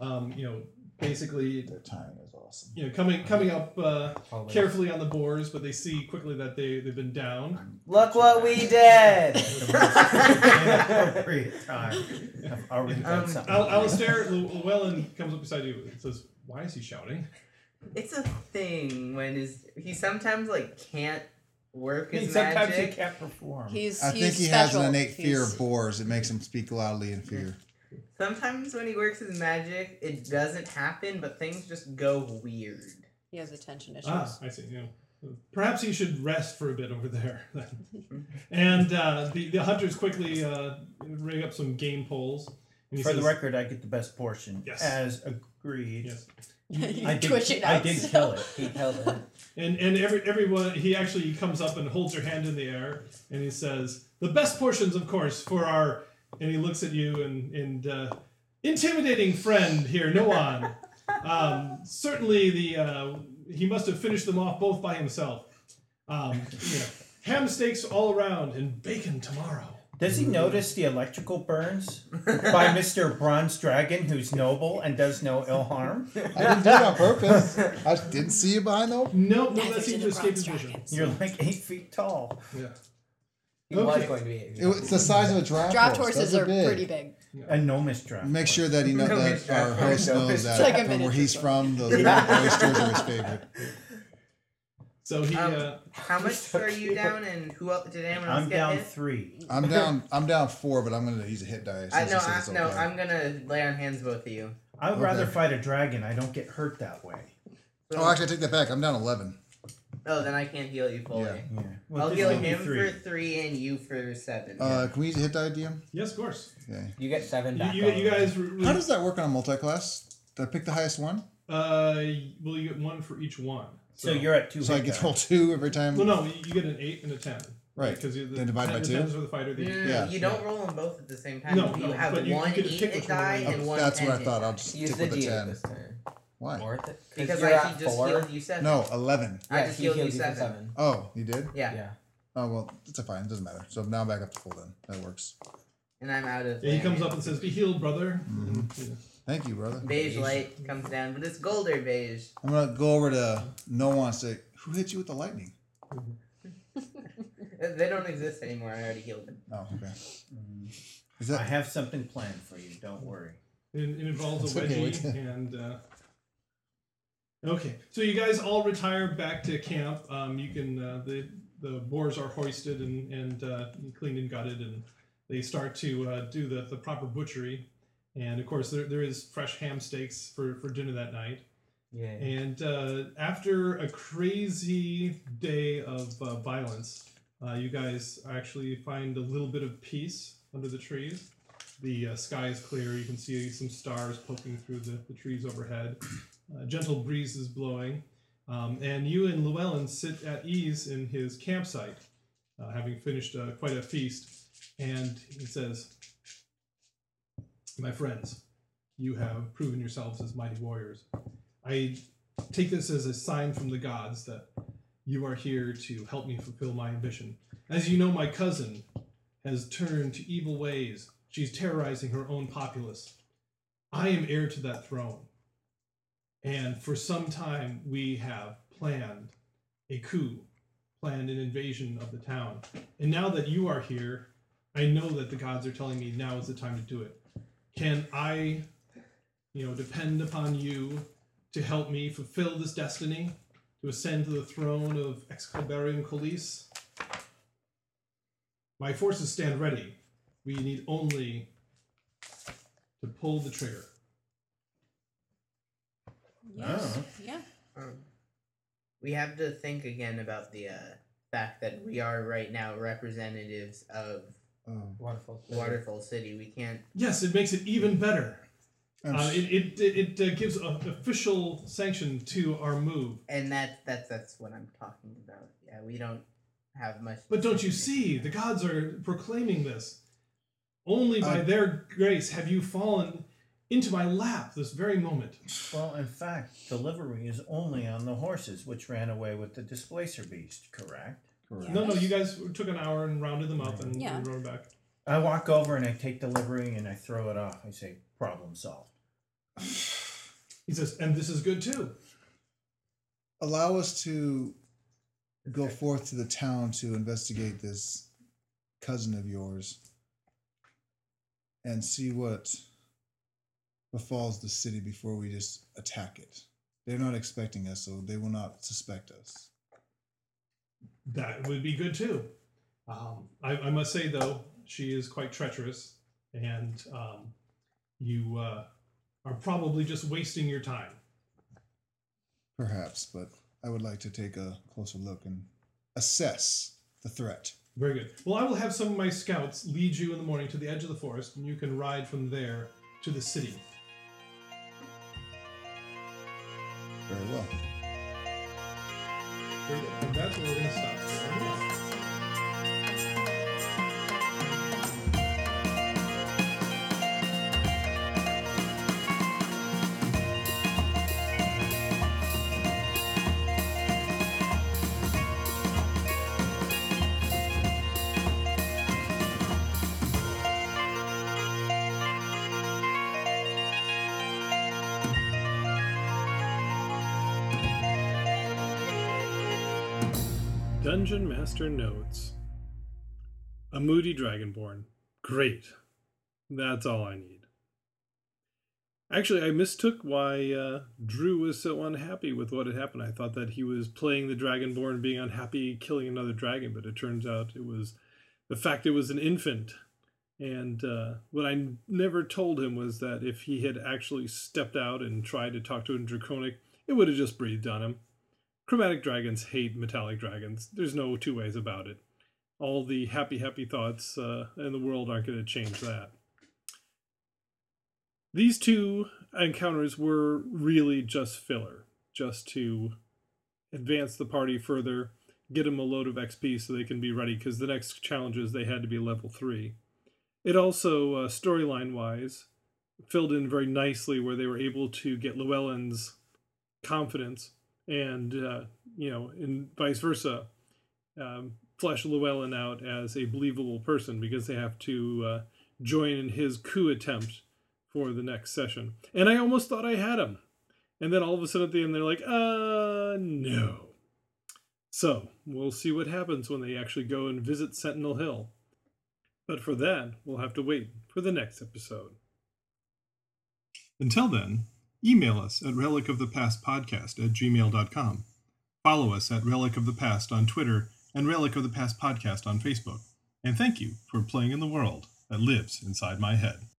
[SPEAKER 4] Basically,
[SPEAKER 3] their timing is awesome.
[SPEAKER 4] coming up
[SPEAKER 6] Always.
[SPEAKER 4] carefully on the boars, but they see quickly that they've been down.
[SPEAKER 6] Look what we did!
[SPEAKER 1] Inappropriate time. I've already done something.
[SPEAKER 4] Alistair Llewellyn comes up beside you and says, "Why is he shouting?"
[SPEAKER 5] It's a thing when he sometimes can't work his
[SPEAKER 1] Sometimes
[SPEAKER 5] magic.
[SPEAKER 1] you can't perform.
[SPEAKER 2] He's
[SPEAKER 3] I think he
[SPEAKER 2] special.
[SPEAKER 3] has an innate fear
[SPEAKER 2] He's-
[SPEAKER 3] of boars. It makes him speak loudly in fear.
[SPEAKER 5] Sometimes when he works his magic, it doesn't happen, but things just go weird.
[SPEAKER 2] He has attention issues.
[SPEAKER 4] I see. Perhaps he should rest for a bit over there. And the hunters quickly rig up some game poles. And he
[SPEAKER 1] For the
[SPEAKER 4] says,
[SPEAKER 1] record, I get the best portion.
[SPEAKER 4] Yes.
[SPEAKER 1] As agreed.
[SPEAKER 4] Yes.
[SPEAKER 1] I did,
[SPEAKER 2] Twitching
[SPEAKER 1] I
[SPEAKER 2] out,
[SPEAKER 1] did
[SPEAKER 2] so-
[SPEAKER 1] kill it.
[SPEAKER 6] He killed it.
[SPEAKER 4] And everyone, he actually comes up and holds your hand in the air, and he says, "The best portions, of course, for our." And he looks at you and intimidating friend here, Noan. Certainly he must have finished them off both by himself. Ham steaks all around and bacon tomorrow.
[SPEAKER 1] Does he notice the electrical burns by Mr. Bronze Dragon, who's noble and does no ill harm?
[SPEAKER 3] I didn't do it on purpose. I didn't see you behind though.
[SPEAKER 4] Nope,
[SPEAKER 2] Neither
[SPEAKER 4] that seemed
[SPEAKER 2] did
[SPEAKER 4] to
[SPEAKER 2] the
[SPEAKER 4] escape his
[SPEAKER 2] bronze
[SPEAKER 4] vision.
[SPEAKER 2] dragons.
[SPEAKER 1] You're like 8 feet tall.
[SPEAKER 4] Yeah.
[SPEAKER 6] He was
[SPEAKER 4] Okay.
[SPEAKER 6] going to be.
[SPEAKER 3] It's the size of a draft,
[SPEAKER 2] Draft
[SPEAKER 3] horse.
[SPEAKER 2] horses
[SPEAKER 3] Those
[SPEAKER 2] are
[SPEAKER 3] big.
[SPEAKER 2] pretty big.
[SPEAKER 1] A gnomish draft.
[SPEAKER 3] Make sure that he knows
[SPEAKER 5] No,
[SPEAKER 3] that
[SPEAKER 5] it's
[SPEAKER 3] our
[SPEAKER 5] not.
[SPEAKER 3] host
[SPEAKER 5] No,
[SPEAKER 3] knows
[SPEAKER 5] it's
[SPEAKER 3] that
[SPEAKER 2] like a
[SPEAKER 3] from where
[SPEAKER 2] miniature
[SPEAKER 3] he's
[SPEAKER 2] one.
[SPEAKER 3] from, those little oysters are his favorite.
[SPEAKER 4] So he,
[SPEAKER 5] How much are you down, and who else did anyone else
[SPEAKER 1] I'm
[SPEAKER 5] get
[SPEAKER 1] down
[SPEAKER 5] hit?
[SPEAKER 1] 3.
[SPEAKER 3] I'm down 4, but I'm gonna use a hit die.
[SPEAKER 5] I
[SPEAKER 3] since
[SPEAKER 5] no,
[SPEAKER 3] he said it's okay.
[SPEAKER 5] I'm gonna lay on hands both of you.
[SPEAKER 1] I would rather
[SPEAKER 3] Okay.
[SPEAKER 1] fight a dragon. I don't get hurt that way.
[SPEAKER 5] So,
[SPEAKER 3] Oh, actually, I take that back. I'm down 11.
[SPEAKER 5] then I can't heal you fully.
[SPEAKER 3] Yeah.
[SPEAKER 1] Yeah. Well,
[SPEAKER 5] I'll
[SPEAKER 1] just
[SPEAKER 5] heal
[SPEAKER 1] give me
[SPEAKER 5] him
[SPEAKER 1] 3.
[SPEAKER 5] for 3 and you for 7.
[SPEAKER 3] Can we use a hit die, DM?
[SPEAKER 4] yes, of course.
[SPEAKER 3] Okay.
[SPEAKER 6] You get 7 back.
[SPEAKER 4] You guys.
[SPEAKER 3] How does that work on a multi-class? Did I pick the highest one?
[SPEAKER 4] Well, you get 1 for each one.
[SPEAKER 1] So you're at 2
[SPEAKER 3] So I
[SPEAKER 1] hit
[SPEAKER 3] get
[SPEAKER 1] die.
[SPEAKER 3] to roll 2 every time?
[SPEAKER 4] Well, no, you get an 8 and a 10.
[SPEAKER 3] Right.
[SPEAKER 4] Because the
[SPEAKER 3] Then divide by 2?
[SPEAKER 4] 10s for the fighter.
[SPEAKER 3] Yeah.
[SPEAKER 5] You don't roll them both at the same time.
[SPEAKER 4] No,
[SPEAKER 5] you
[SPEAKER 4] no,
[SPEAKER 5] have
[SPEAKER 4] but you
[SPEAKER 5] one
[SPEAKER 4] get to pick
[SPEAKER 5] 8
[SPEAKER 4] which one
[SPEAKER 5] die
[SPEAKER 4] you
[SPEAKER 5] and
[SPEAKER 4] want.
[SPEAKER 5] one
[SPEAKER 3] That's
[SPEAKER 5] 10
[SPEAKER 3] what I
[SPEAKER 5] hit
[SPEAKER 3] thought.
[SPEAKER 5] die.
[SPEAKER 3] I'll just
[SPEAKER 6] Use
[SPEAKER 3] stick
[SPEAKER 6] the
[SPEAKER 3] with the
[SPEAKER 6] D8
[SPEAKER 3] 10.
[SPEAKER 6] this turn.
[SPEAKER 3] Why?
[SPEAKER 6] Worth it?
[SPEAKER 5] Because
[SPEAKER 6] you're
[SPEAKER 5] I
[SPEAKER 6] at
[SPEAKER 5] just
[SPEAKER 6] 4.
[SPEAKER 5] healed you 7.
[SPEAKER 3] No, 11.
[SPEAKER 5] I
[SPEAKER 6] Yeah,
[SPEAKER 5] just
[SPEAKER 6] he
[SPEAKER 5] healed you
[SPEAKER 6] healed you for
[SPEAKER 5] 7.
[SPEAKER 6] 7.
[SPEAKER 3] Oh, you did?
[SPEAKER 5] Yeah.
[SPEAKER 6] Yeah.
[SPEAKER 3] Oh, well, it's a fine. It doesn't matter. So now I'm back up to full then. That works.
[SPEAKER 5] And I'm out of
[SPEAKER 4] Yeah, he
[SPEAKER 5] there.
[SPEAKER 4] comes up and says, "Be healed, brother."
[SPEAKER 3] Mhm.
[SPEAKER 4] And, yeah.
[SPEAKER 3] Thank you, brother.
[SPEAKER 5] Beige light comes down, but it's golder beige.
[SPEAKER 3] I'm going to go over to Noah and say, who hit you with the lightning?
[SPEAKER 5] They don't exist anymore. I already healed them.
[SPEAKER 3] Oh, okay.
[SPEAKER 1] Mm.
[SPEAKER 3] Is
[SPEAKER 1] I
[SPEAKER 3] that...
[SPEAKER 1] have something planned for you. Don't worry.
[SPEAKER 4] It involves a
[SPEAKER 3] It's okay,
[SPEAKER 4] wedgie
[SPEAKER 3] wait.
[SPEAKER 4] and. Okay, so you guys all retire back to camp. You can the boars are hoisted and cleaned and gutted, and they start to do the proper butchery. And of course, there is fresh ham steaks for dinner that night.
[SPEAKER 6] Yeah.
[SPEAKER 4] And after a crazy day of violence, you guys actually find a little bit of peace under the trees. The sky is clear. You can see some stars poking through the trees overhead. A gentle breeze is blowing. And you and Llewellyn sit at ease in his campsite, having finished quite a feast. And he says, "My friends, you have proven yourselves as mighty warriors. I take this as a sign from the gods that you are here to help me fulfill my ambition. As you know, my cousin has turned to evil ways. She's terrorizing her own populace. I am heir to that throne. And for some time, we have planned a coup, planned an invasion of the town. And now that you are here, I know that the gods are telling me now is the time to do it. Can I, depend upon you to help me fulfill this destiny, to ascend to the throne of Excalibarian Colis? My forces stand ready. We need only to pull the trigger."
[SPEAKER 2] Yes.
[SPEAKER 1] Oh.
[SPEAKER 2] Yeah.
[SPEAKER 5] We have to think again about the fact that we are right now representatives of
[SPEAKER 3] Oh.
[SPEAKER 6] Waterfall.
[SPEAKER 5] Waterfall City. We can't.
[SPEAKER 4] Yes, it makes it even better. It gives official sanction to our move.
[SPEAKER 5] And that's what I'm talking about. Yeah, we don't have much.
[SPEAKER 4] But don't you see? The gods are proclaiming this. Only by their grace have you fallen into my lap this very moment.
[SPEAKER 1] Well, in fact, delivery is only on the horses, which ran away with the displacer beast, correct?
[SPEAKER 3] Correct.
[SPEAKER 2] Yeah.
[SPEAKER 4] No, you guys took an hour and rounded them up and
[SPEAKER 2] Yeah.
[SPEAKER 4] rode back.
[SPEAKER 1] I walk over and I take delivery and I throw it off. I say, problem solved.
[SPEAKER 4] He says, and this is good too.
[SPEAKER 3] Allow us to go forth to the town to investigate this cousin of yours and see what befalls the city before we just attack it. They're not expecting us, so they will not suspect us.
[SPEAKER 4] That would be good too. I must say, though, she is quite treacherous, and you are probably just wasting your time.
[SPEAKER 3] Perhaps, but I would like to take a closer look and assess the threat.
[SPEAKER 4] Very good. Well, I will have some of my scouts lead you in the morning to the edge of the forest, and you can ride from there to the city.
[SPEAKER 3] Very well.
[SPEAKER 4] Very good. And that's where we're going to stop for now. Dungeon Master Notes. A moody dragonborn. Great. That's all I need. Actually, I mistook why Drew was so unhappy with what had happened. I thought that he was playing the dragonborn, being unhappy, killing another dragon, but it turns out it was the fact it was an infant. And what I never told him was that if he had actually stepped out and tried to talk to a draconic, it would have just breathed on him. Chromatic dragons hate metallic dragons. There's no two ways about it. All the happy thoughts in the world aren't going to change that. These two encounters were really just filler, just to advance the party further, get them a load of XP so they can be ready, because the next challenges they had to be level 3. It also, storyline-wise, filled in very nicely where they were able to get Llewellyn's confidence and, and vice versa, flesh Llewellyn out as a believable person because they have to join in his coup attempt for the next session. And I almost thought I had him. And then all of a sudden at the end, they're like, no. So, we'll see what happens when they actually go and visit Sentinel Hill. But for that, we'll have to wait for the next episode. Until then, email us at relicofthepastpodcast@gmail.com. Follow us at Relic of the Past on Twitter and Relic of the Past Podcast on Facebook. And thank you for playing in the world that lives inside my head.